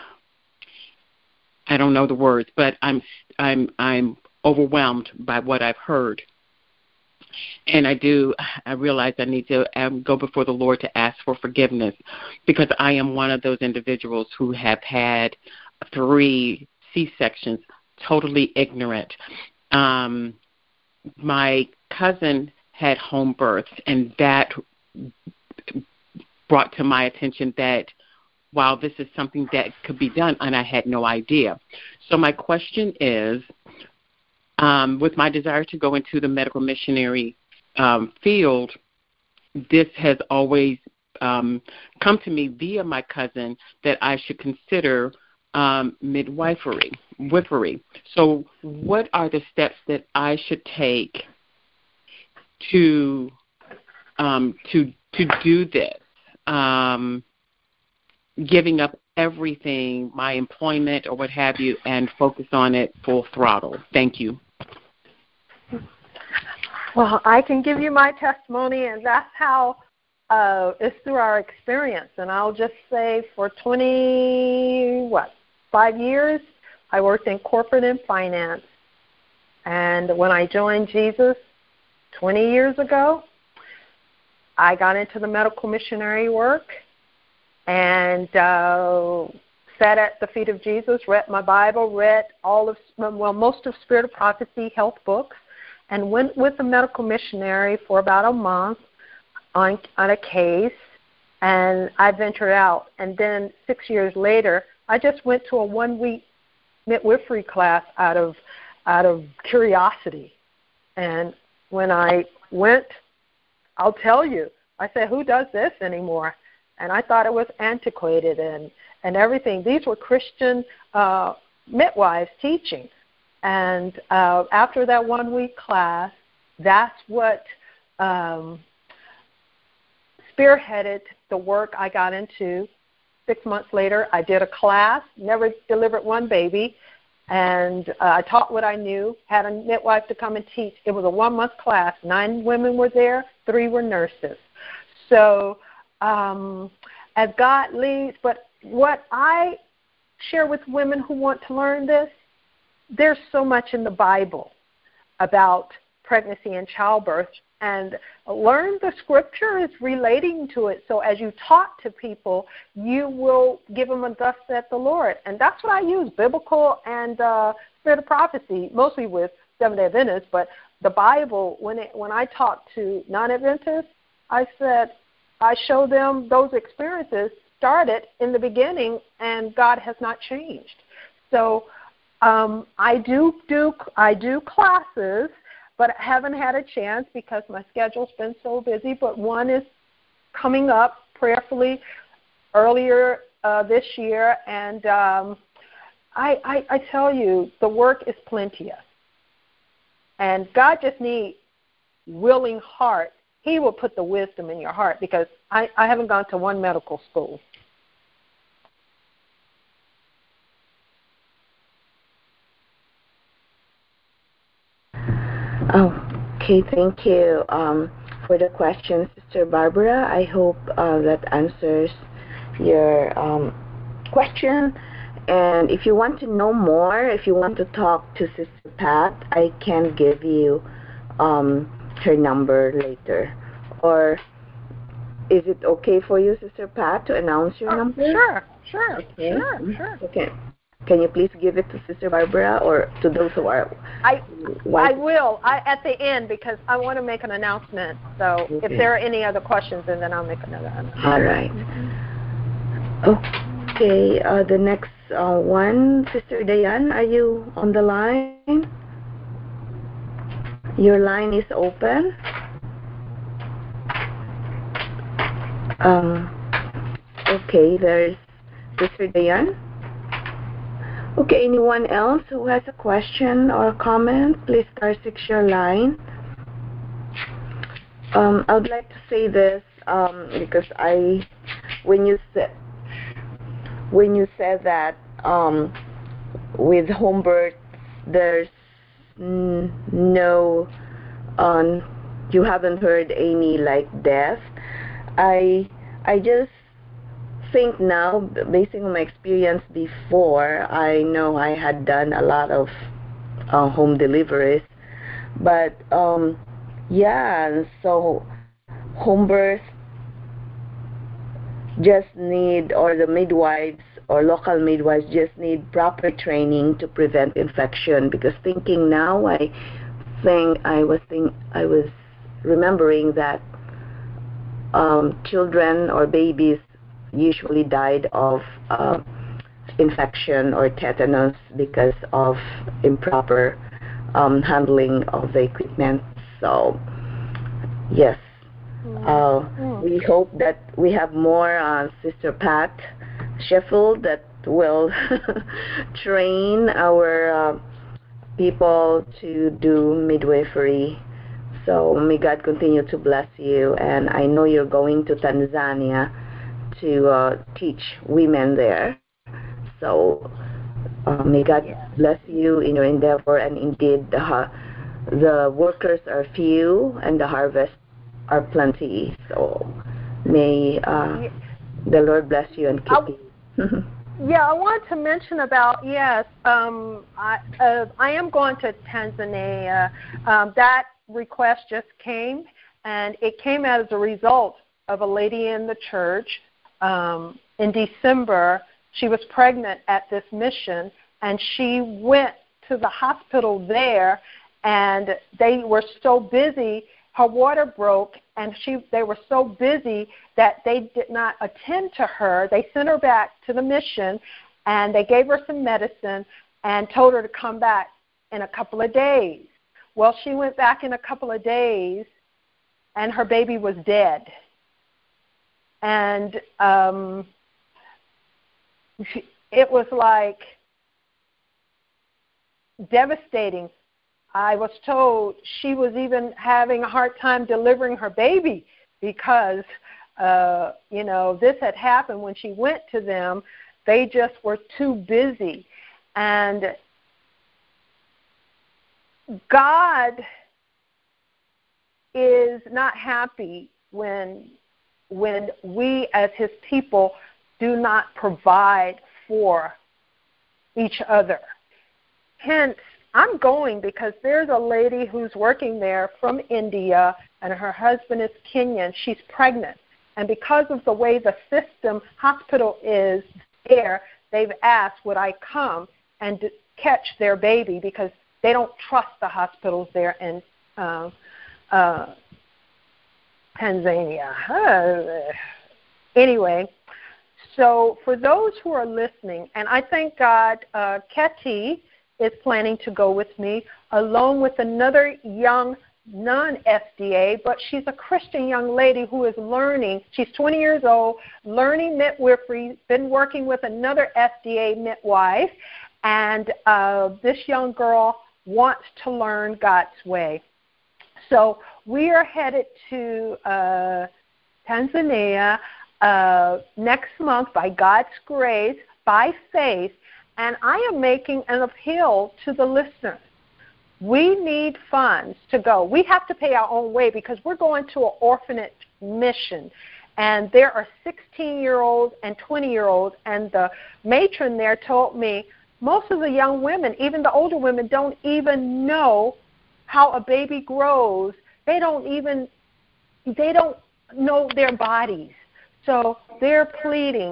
I don't know the words, but I'm, I'm, I'm overwhelmed by what I've heard. And I do, I realize I need to um, go before the Lord to ask for forgiveness, because I am one of those individuals who have had three C-sections, totally ignorant. Um, my cousin had home births, and that brought to my attention that, wow, this is something that could be done, and I had no idea. So my question is, Um, with my desire to go into the medical missionary um, field, this has always um, come to me via my cousin that I should consider um, midwifery. Wifery. So what are the steps that I should take to um, to to do this? Um, giving up everything, my employment or what have you, and focus on it full throttle. Thank you. Well, I can give you my testimony, and that's how uh, it's through our experience. And I'll just say for twenty, what, five years, I worked in corporate and finance. And when I joined Jesus twenty years ago, I got into the medical missionary work and uh, sat at the feet of Jesus, read my Bible, read all of, well, most of Spirit of Prophecy health books, and went with the medical missionary for about a month on, on a case, and I ventured out. And then six years later, I just went to a one-week midwifery class out of out of curiosity. And when I went, I'll tell you, I said, who does this anymore? And I thought it was antiquated and, and everything. These were Christian uh, midwives teaching. And uh, after that one-week class, that's what um, spearheaded the work I got into. Six months later, I did a class, never delivered one baby, and uh, I taught what I knew, had a midwife to come and teach. It was a one-month class. Nine women were there, three were nurses. So um, as God leads, but what I share with women who want to learn this, there's so much in the Bible about pregnancy and childbirth, and learn the scripture is relating to it. So as you talk to people, you will give them a thus saith the Lord. And that's what I use, biblical and uh, Spirit of Prophecy, mostly with Seventh-day Adventists. But the Bible, when it, when I talk to non-Adventists, I said, I show them those experiences started in the beginning, and God has not changed. So um, I do do I do classes, but I haven't had a chance because my schedule's been so busy. But one is coming up prayerfully earlier uh, this year, and um, I, I, I tell you, the work is plenteous. And God just needs willing heart. He will put the wisdom in your heart, because I, I haven't gone to one medical school. Oh, okay, thank you um, for the question, Sister Barbara. I hope uh, that answers your um, question. And if you want to know more, if you want to talk to Sister Pat, I can give you um, her number later. Or is it okay for you, Sister Pat, to announce your Oh, number? sure, Sure, Okay. sure, sure. Okay. Can you please give it to Sister Barbara or to those who are? I want I will I, at the end because I want to make an announcement. So Okay. if there are any other questions, and then I'll make another announcement. All right. Okay. Uh, the next uh, one, Sister Diane, are you on the line? Your line is open. Um. Okay. There's Sister Diane. Okay, anyone else who has a question or comment, please star six your line. Um, I would like to say this um, because I, when you said when you said that um, with home birth there's n- no, um, you haven't heard any like death. I I just think now, based on my experience before, I know I had done a lot of uh, home deliveries, but um, yeah, so home birth just need, or the midwives or local midwives just need proper training to prevent infection. Because thinking now, I think I was think I was remembering that um, children or babies usually died of uh, infection or tetanus because of improper um, handling of the equipment. So, yes, uh, we hope that we have more uh, Sister Pat Sheffield that will train our uh, people to do midwifery. So may God continue to bless you, and I know you're going to Tanzania to uh, teach women there. So uh, may God Yes. bless you in your endeavor, and indeed the, uh, the workers are few and the harvest are plenty. So may uh, Yes. the Lord bless you and keep I, you. Yeah, I want to mention about, yes, um, I, uh, I am going to Tanzania. Um, that request just came, and it came as a result of a lady in the church. Um, in December, she was pregnant at this mission, and she went to the hospital there, and they were so busy. Her water broke, and she they were so busy that they did not attend to her. They sent her back to the mission, and they gave her some medicine and told her to come back in a couple of days. Well, she went back in a couple of days, and her baby was dead. And um, it was like devastating. I was told she was even having a hard time delivering her baby because, uh, you know, this had happened when she went to them. They just were too busy. And God is not happy when when we as his people do not provide for each other. Hence, I'm going because there's a lady who's working there from India, and her husband is Kenyan. She's pregnant. And because of the way the system hospital is there, they've asked, would I come and d- catch their baby, because they don't trust the hospitals there in uh, uh, Tanzania. Uh, anyway, so for those who are listening, and I thank God, uh, Ketty is planning to go with me, along with another young non-F D A, but she's a Christian young lady who is learning. She's twenty years old, learning midwifery, been working with another F D A midwife, and uh, this young girl wants to learn God's way. So we are headed to uh, Tanzania uh, next month by God's grace, by faith, and I am making an appeal to the listeners. We need funds to go. We have to pay our own way because we're going to an orphanage mission. And there are sixteen-year-olds and twenty-year-olds, and the matron there told me most of the young women, even the older women, don't even know how a baby grows. They don't even, they don't know their bodies. So they're pleading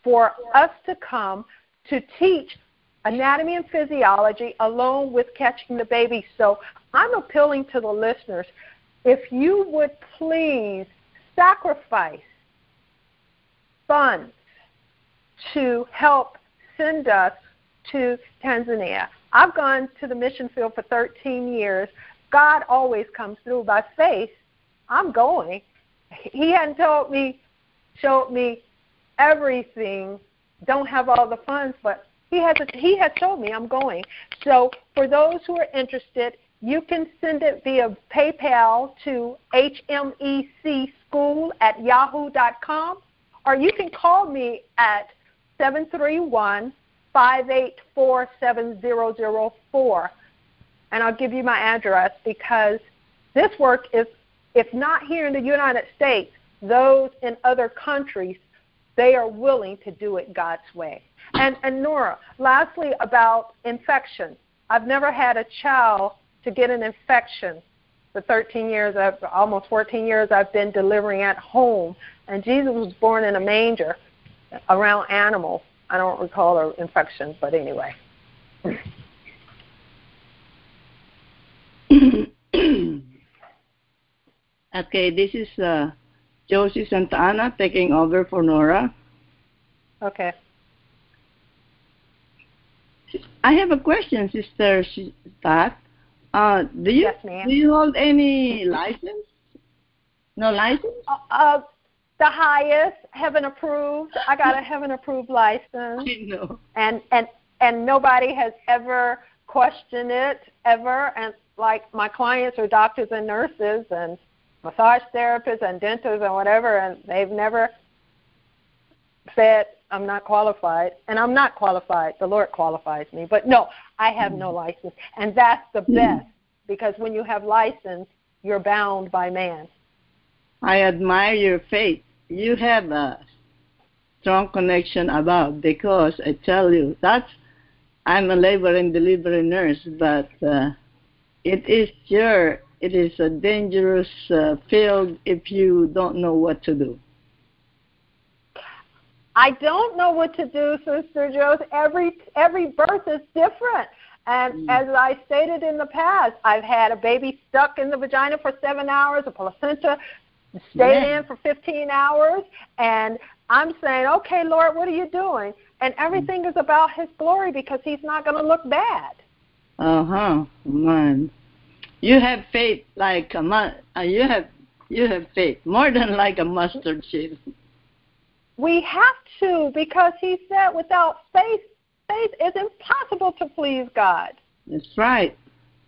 for us to come to teach anatomy and physiology along with catching the baby. So I'm appealing to the listeners, if you would please sacrifice funds to help send us to Tanzania. I've gone to the mission field for thirteen years. God always comes through by faith. I'm going. He hadn't told me, showed me everything, don't have all the funds, but he has, a, he has told me I'm going. So for those who are interested, you can send it via PayPal to H M E C school at yahoo dot com, or you can call me at seven three one, five eight four, seven zero zero four, and I'll give you my address, because this work is, if not here in the United States, those in other countries, they are willing to do it God's way. And, and Nora, lastly, about infection. I've never had a child to get an infection. For thirteen years, I've, almost fourteen years, I've been delivering at home. And Jesus was born in a manger around animals. I don't recall an infection, but anyway. Okay, this is uh, Josie Santa Ana taking over for Nora. Okay. I have a question, Sister Pat. Uh, do you Yes, ma'am. do you hold any license? No license? Uh, uh, the highest, heaven approved. I got a heaven approved license. I know. And and and nobody has ever questioned it ever. And like my clients are doctors and nurses and massage therapists and dentists and whatever, and they've never said I'm not qualified. And I'm not qualified. The Lord qualifies me. But no, I have no license. And that's the best, because when you have license, you're bound by man. I admire your faith. You have a strong connection above, because I tell you, that's, I'm a labor and delivery nurse, but uh, it is sure, it is a dangerous uh, field if you don't know what to do. I don't know what to do, Sister Josie. Every every birth is different. And mm. as I stated in the past, I've had a baby stuck in the vagina for seven hours, a placenta stayed yeah. in for fifteen hours, and I'm saying, okay, Lord, what are you doing? And everything is about his glory, because he's not going to look bad. Uh-huh, man. You have faith like a mu- uh, you have you have faith more than like a mustard seed. We have to, because he said without faith, faith is impossible to please God. That's right.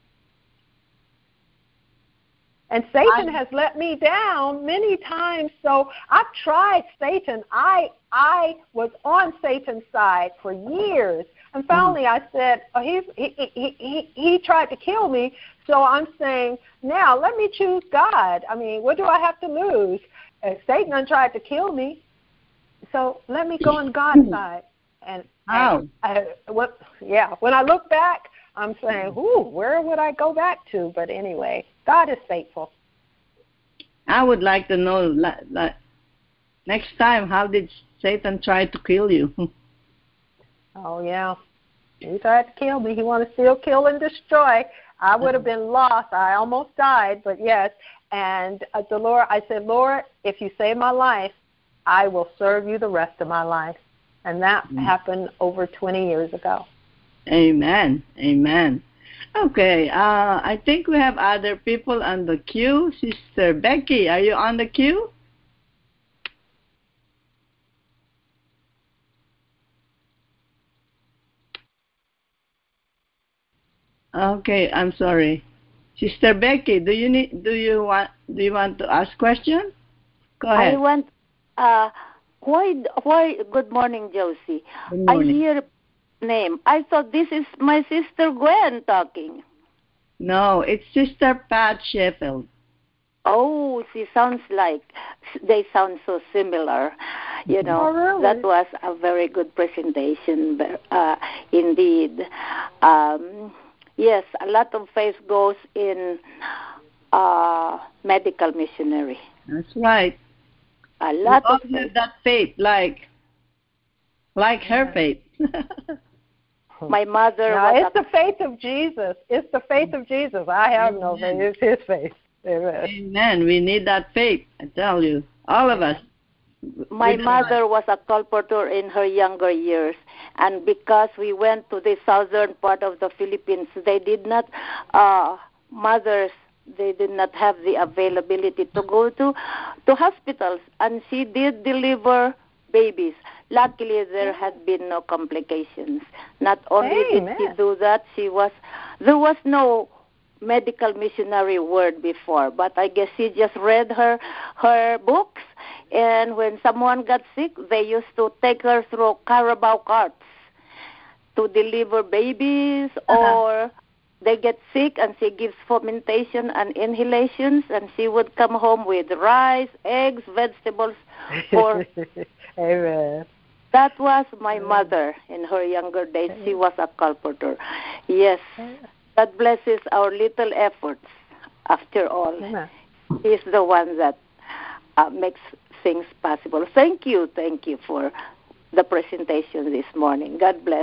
And Satan I, has let me down many times. So I've tried Satan. I I was on Satan's side for years. And finally I said, oh, he, he, he, he, he tried to kill me. So I'm saying, now let me choose God. I mean, what do I have to lose? Uh, Satan tried to kill me. So let me go on God's side. And, oh. and I, what, yeah, when I look back, I'm saying, ooh, where would I go back to? But anyway, God is faithful. I would like to know, like, like, next time, how did Satan try to kill you? Oh, yeah. He tried to kill me. He wanted to steal, kill, and destroy. I would have been lost. I almost died, but yes. And uh, the Lord, I said, Lord, if you save my life, I will serve you the rest of my life. And that mm. happened over twenty years ago. Amen. Amen. Okay, uh, I think we have other people on the queue. Sister Becky, are you on the queue? Okay, I'm sorry. Sister Becky, do you need do you want do you want to ask question? Go ahead. I want uh why why good morning, Josie. Good morning. I hear name. I thought this is my sister Gwen talking. No, it's Sister Pat Sheffield. Oh, she sounds like they sound so similar. You know, oh, really? That was a very good presentation, uh, indeed. Um, yes, a lot of faith goes in uh, medical missionary. That's right. A lot we of all have that faith, like like her faith. My mother no, was it's a... the faith of Jesus. It's the faith of Jesus. I have Amen. No faith. It's his faith. Amen. Amen. We need that faith, I tell you. All of us. My mother was a colporteur in her younger years, and because we went to the southern part of the Philippines, they did not, uh, mothers, they did not have the availability to go to, to hospitals, and she did deliver babies. Luckily, there had been no complications. Not only Amen. did she do that, she was, there was no medical missionary word before, but I guess she just read her her books, and when someone got sick, they used to take her through Carabao carts to deliver babies, uh-huh. or they get sick and she gives fomentation and inhalations, and she would come home with rice, eggs, vegetables for Amen. That was my mother in her younger days. She was a colporteur. Yes. God blesses our little efforts. After all, Amen. He's the one that uh, makes things possible. Thank you. Thank you for the presentation this morning. God bless.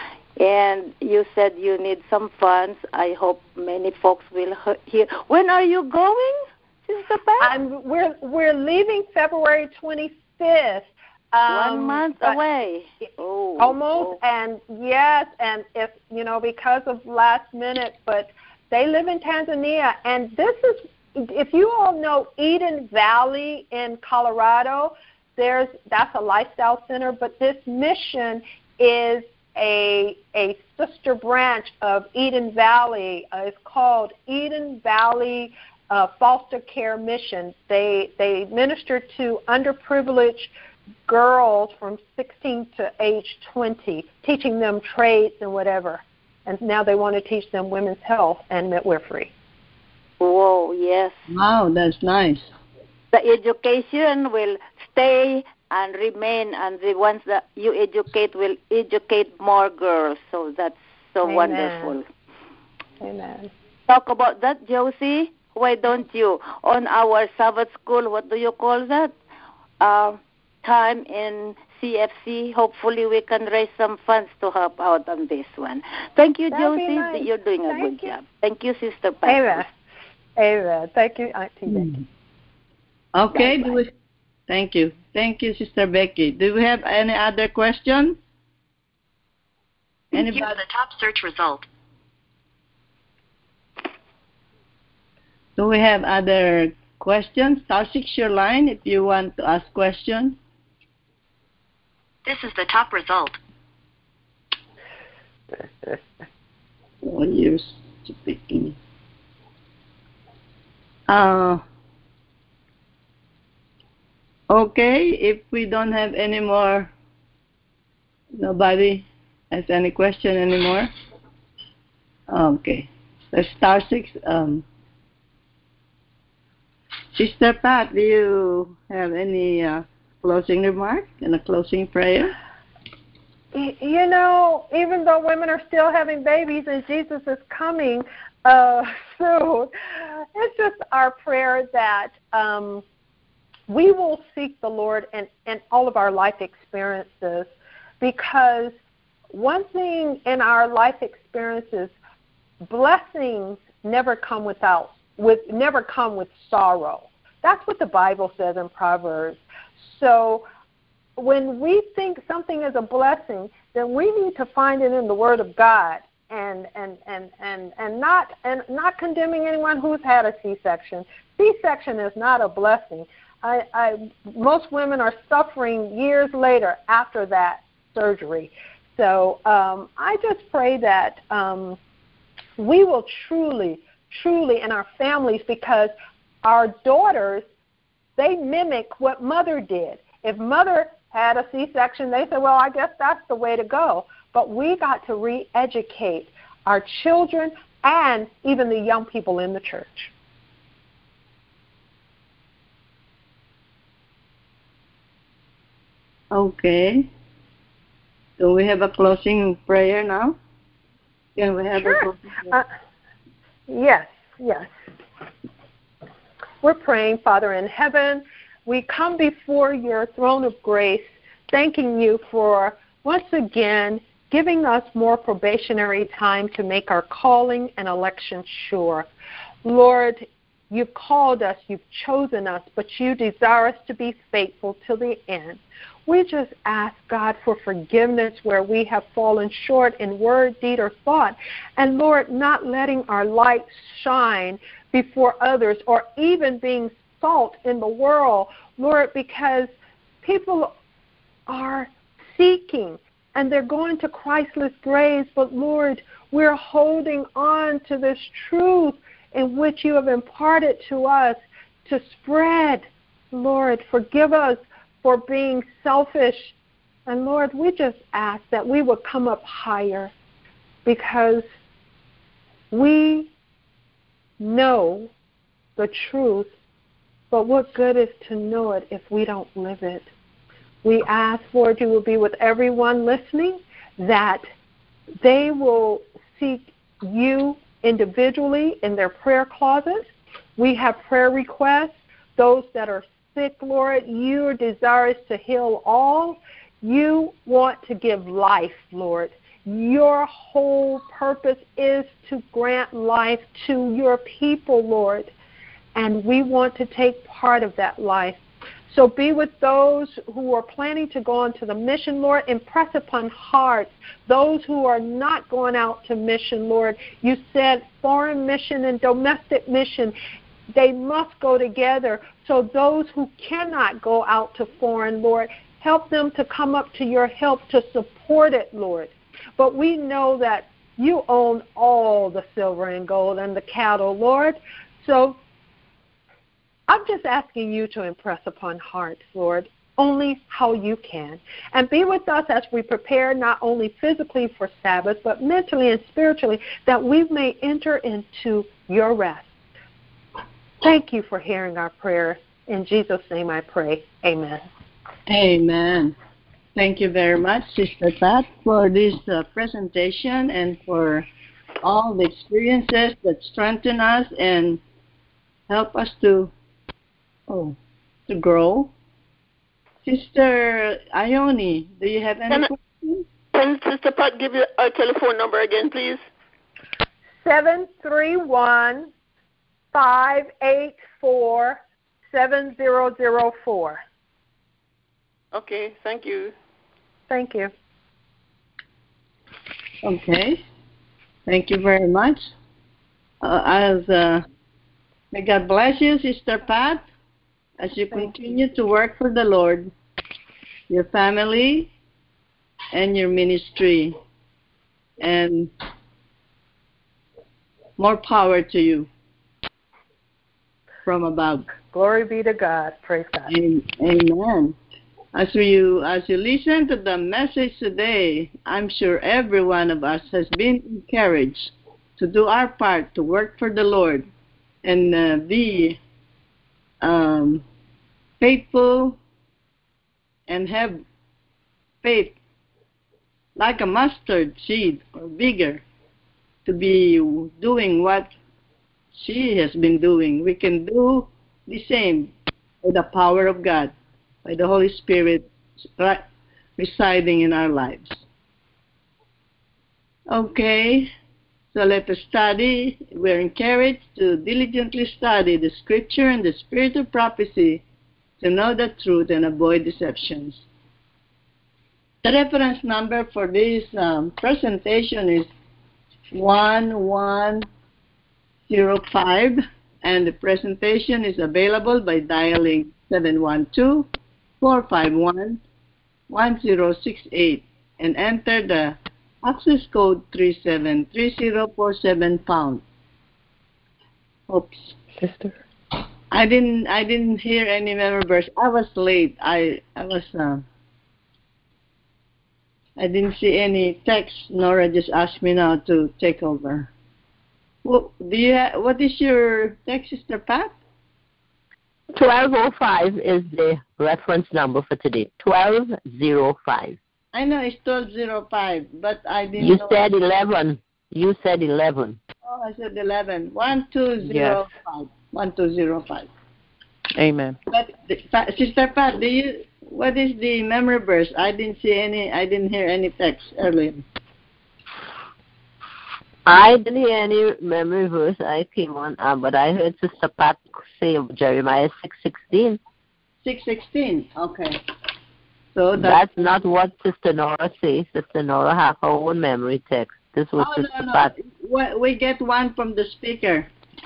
And you said you need some funds. I hope many folks will hear. When are you going, Sister Pat? I'm, we're, we're leaving February twenty-fifth. Um, One month away. Oh, almost, oh. And yes, and if you know, because of last minute, but they live in Tanzania, and this is, if you all know Eden Valley in Colorado, there's that's a lifestyle center, but this mission is a a sister branch of Eden Valley. Uh, it's called Eden Valley uh, Foster Care Mission. They they minister to underprivileged girls from sixteen to age twenty, teaching them trades and whatever. And now they want to teach them women's health and midwifery. Whoa, yes. Wow, that's nice. The education will stay and remain, and the ones that you educate will educate more girls. So that's so Amen. Wonderful. Amen. Talk about that, Josie. Why don't you? On our Sabbath school, what do you call that? Uh, time in C F C. Hopefully we can raise some funds to help out on this one. Thank you, That'd Josie. Nice. You're doing a Thank good you. job. Thank you, Sister Pat. Amen. Amen. Thank you, Auntie mm. Becky. Okay. Do we, thank you. Thank you, Sister Becky. Do we have any other questions? Anybody? Use the top search result. Do we have other questions? Star six your line if you want to ask questions. This is the top result. Oh, you're speaking. Uh, okay, if we don't have any more, nobody has any question anymore. Okay, so star six. Um, Sister Pat, do you have any uh, closing remark and a closing prayer? You know, even though women are still having babies and Jesus is coming uh, soon, it's just our prayer that um, we will seek the Lord in, in all of our life experiences, because one thing in our life experiences, blessings never come without, with never come with sorrow. That's what the Bible says in Proverbs. So when we think something is a blessing, then we need to find it in the Word of God, and and and and, and not and not condemning anyone who's had a C-section. C-section is not a blessing. I, I most women are suffering years later after that surgery. So um, I just pray that um, we will truly, truly, in our families, because our daughters, they mimic what mother did. If mother had a C-section, they said, well, I guess that's the way to go. But we got to re-educate our children and even the young people in the church. Okay. So we have a closing prayer now? Can we have sure. a closing prayer? Uh, yes, yes. We're praying, Father in heaven. We come before your throne of grace, thanking you for once again giving us more probationary time to make our calling and election sure. Lord, you've called us, you've chosen us, but you desire us to be faithful till the end. We just ask, God, for forgiveness where we have fallen short in word, deed, or thought. And, Lord, not letting our light shine before others or even being salt in the world, Lord, because people are seeking and they're going to Christless graves. But, Lord, we're holding on to this truth in which you have imparted to us to spread. Lord, forgive us for being selfish. And Lord, we just ask that we would come up higher, because we know the truth, but what good is to know it if we don't live it? We ask, Lord, you will be with everyone listening, that they will seek you individually in their prayer closets. We have prayer requests. Those that are sick, Lord, you are desirous to heal all. You want to give life, Lord. Your whole purpose is to grant life to your people, Lord, and we want to take part of that life. So be with those who are planning to go on to the mission, Lord. Impress upon hearts those who are not going out to mission, Lord. You said foreign mission and domestic mission, they must go together. So those who cannot go out to foreign, Lord, help them to come up to your help to support it, Lord. But we know that you own all the silver and gold and the cattle, Lord. So I'm just asking you to impress upon hearts, Lord, only how you can. And be with us as we prepare not only physically for Sabbath, but mentally and spiritually, that we may enter into your rest. Thank you for hearing our prayer. In Jesus' name I pray. Amen. Amen. Thank you very much, Sister Pat, for this uh, presentation and for all the experiences that strengthen us and help us to Oh, to grow. Sister Ione, do you have any can questions? Can Sister Pat give you our telephone number again, please? seven three one, five eight four, seven zero zero four. Okay, thank you. Thank you. Okay. Thank you very much. Uh, as uh, may God bless you, Sister Pat, as you Thank continue you. to work for the Lord, your family, and your ministry. And more power to you from above. Glory be to God. Praise God. Amen. As you as you listen to the message today, I'm sure every one of us has been encouraged to do our part to work for the Lord and uh, be um, faithful and have faith like a mustard seed or bigger to be doing what she has been doing. We can do the same by the power of God, by the Holy Spirit residing in our lives. Okay, so let us study. We're encouraged to diligently study the Scripture and the Spirit of prophecy to know the truth and avoid deceptions. The reference number for this um, presentation is one one zero five, and the presentation is available by dialing seven one two, four five one, one zero six eight and enter the access code three seven three zero four seven pound. Oops. Sister? I didn't I didn't hear any members. I was late. I I was um I didn't see any text. Nora just asked me now to take over. Well, do you ha- what is your text, Sister Pat? twelve oh five is the reference number for today. twelve oh five. I know it's twelve oh five, but I didn't You know. said eleven. You said eleven. Oh, I said eleven. one two zero five. Yes. one two zero five. Amen. But, Sister Pat, do you what is the memory verse? I didn't see any. I didn't hear any text earlier. I didn't hear any memory verse. I came on, uh, but I heard Sister Pat say Jeremiah six sixteen. Six sixteen. Okay. So that's, that's not what Sister Nora says. Sister Nora has her own memory text. This was oh, Sister no, no. Pat. We, we get one from the speaker.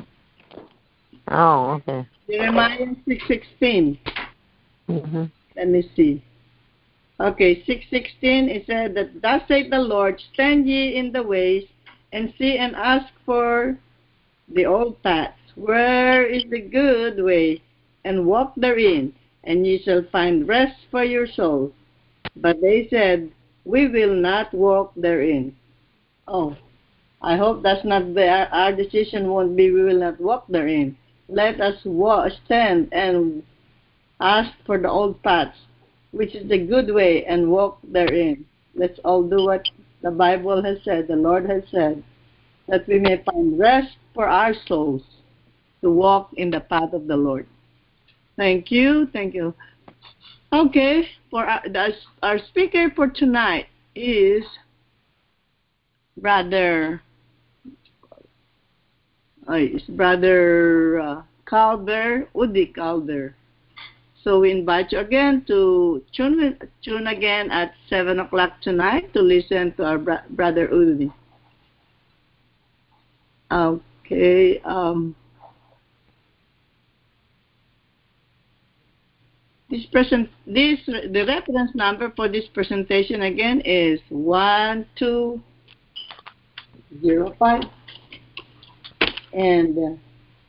Oh, okay. Jeremiah six sixteen. Mm-hmm. Let me see. Okay, six sixteen, it said that, thus saith the Lord, stand ye in the ways, and see and ask for the old paths, where is the good way, and walk therein, and ye shall find rest for your souls. But they said, we will not walk therein. Oh, I hope that's not the, our, our decision won't be we will not walk therein. Let us walk, stand and ask for the old paths, which is the good way, and walk therein. Let's all do what the Bible has said, the Lord has said, that we may find rest for our souls to walk in the path of the Lord. Thank you. Thank you. Okay, for our, our speaker for tonight is Brother, uh, is Brother uh, Calder, Udi Calder. So we invite you again to tune, tune again at seven o'clock tonight to listen to our bro- Brother Udi. Okay. Um, this present, this the reference number for this presentation again is one two zero five, and uh,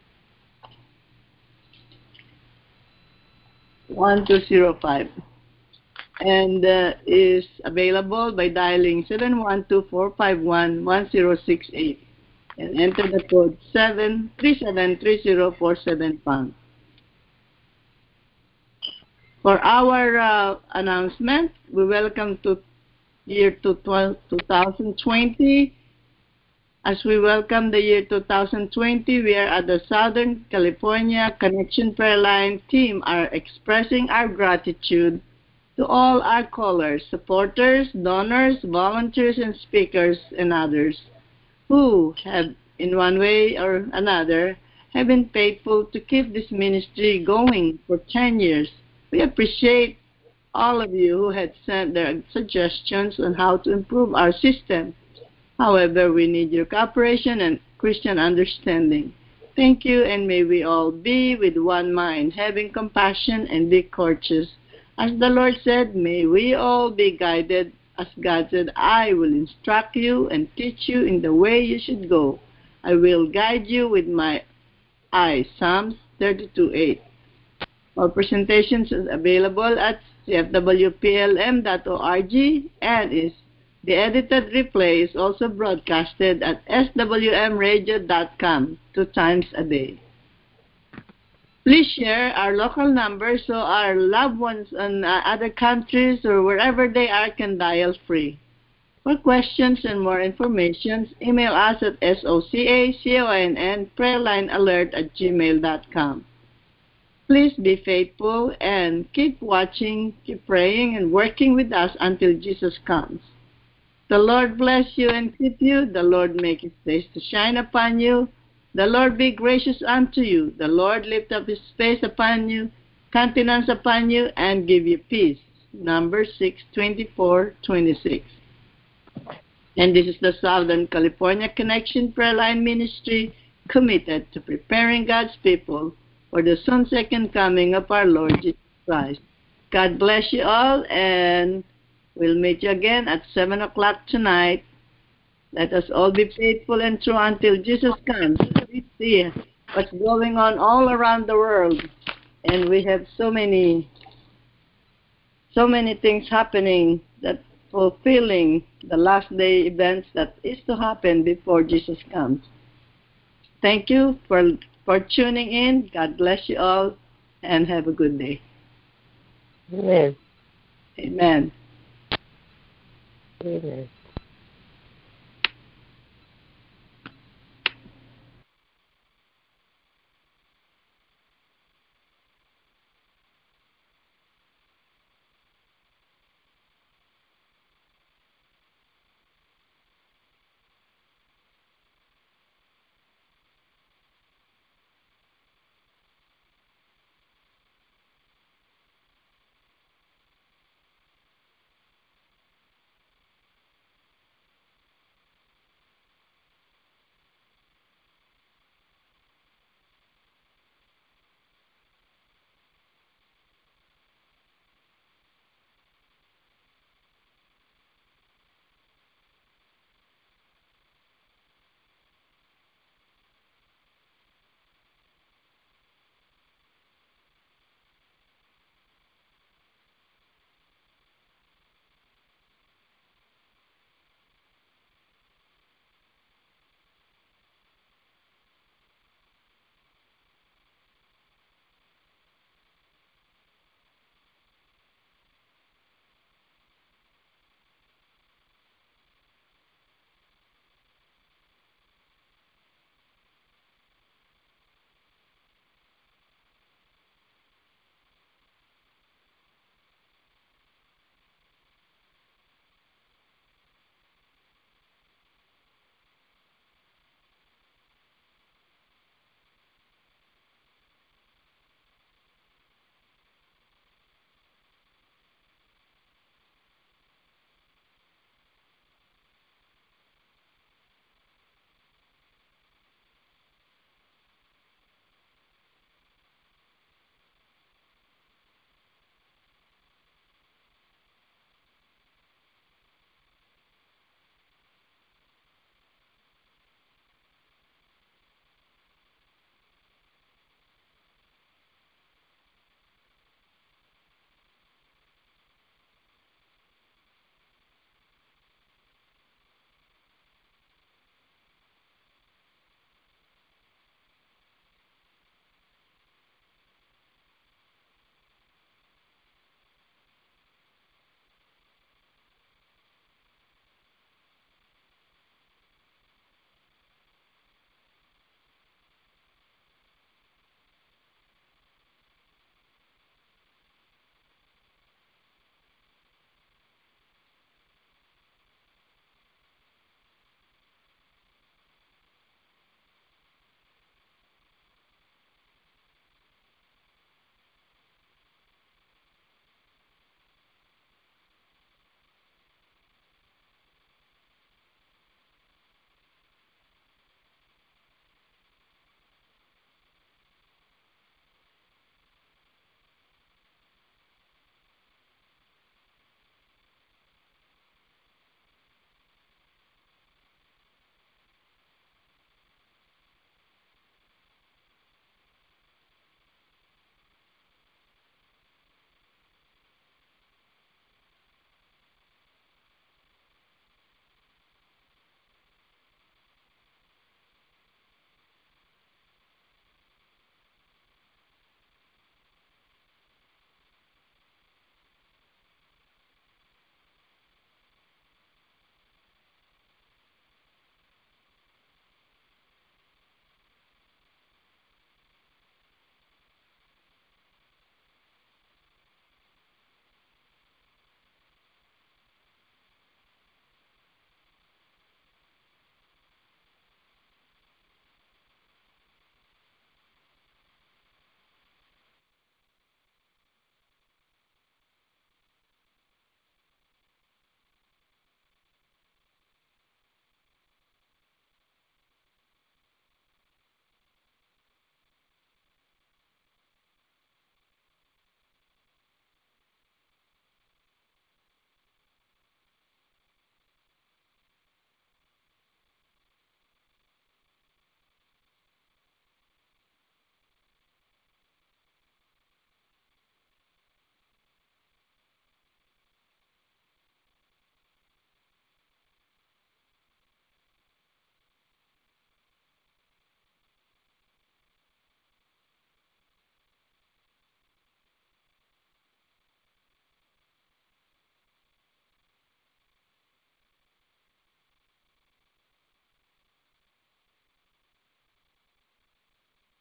one two zero five, and uh, is available by dialing seven one two four five one one zero six eight and enter the code seven three seven three zero four seven pound. For our uh, announcement, we welcome to year two thousand twenty. As we welcome the year two thousand twenty, we are at the Southern California Connection Prayer Line team are expressing our gratitude to all our callers, supporters, donors, volunteers, and speakers, and others who have, in one way or another, have been faithful to keep this ministry going for ten years. We appreciate all of you who had sent their suggestions on how to improve our system. However, we need your cooperation and Christian understanding. Thank you, and may we all be with one mind, having compassion and be courteous. As the Lord said, may we all be guided, as God said, I will instruct you and teach you in the way you should go. I will guide you with my eye. Psalms thirty-two eight. Our presentations is available at c f w p l m dot org, and is the edited replay is also broadcasted at s w m radio dot com two times a day. Please share our local number so our loved ones in uh, other countries or wherever they are can dial free. For questions and more information, email us at socaconn prayerlinealert at gmail dot com. Please be faithful and keep watching, keep praying, and working with us until Jesus comes. The Lord bless you and keep you. The Lord make his face to shine upon you. The Lord be gracious unto you. The Lord lift up his face upon you, countenance upon you, and give you peace. Number six twenty-four twenty-six. And this is the Southern California Connection Prayer Line Ministry, committed to preparing God's people for the soon second coming of our Lord Jesus Christ. God bless you all, and we'll meet you again at seven o'clock tonight. Let us all be faithful and true until Jesus comes. We see what's going on all around the world, and we have so many, so many things happening that fulfilling the last day events that is to happen before Jesus comes. Thank you for for tuning in. God bless you all, and have a good day. Amen. Amen. Amen.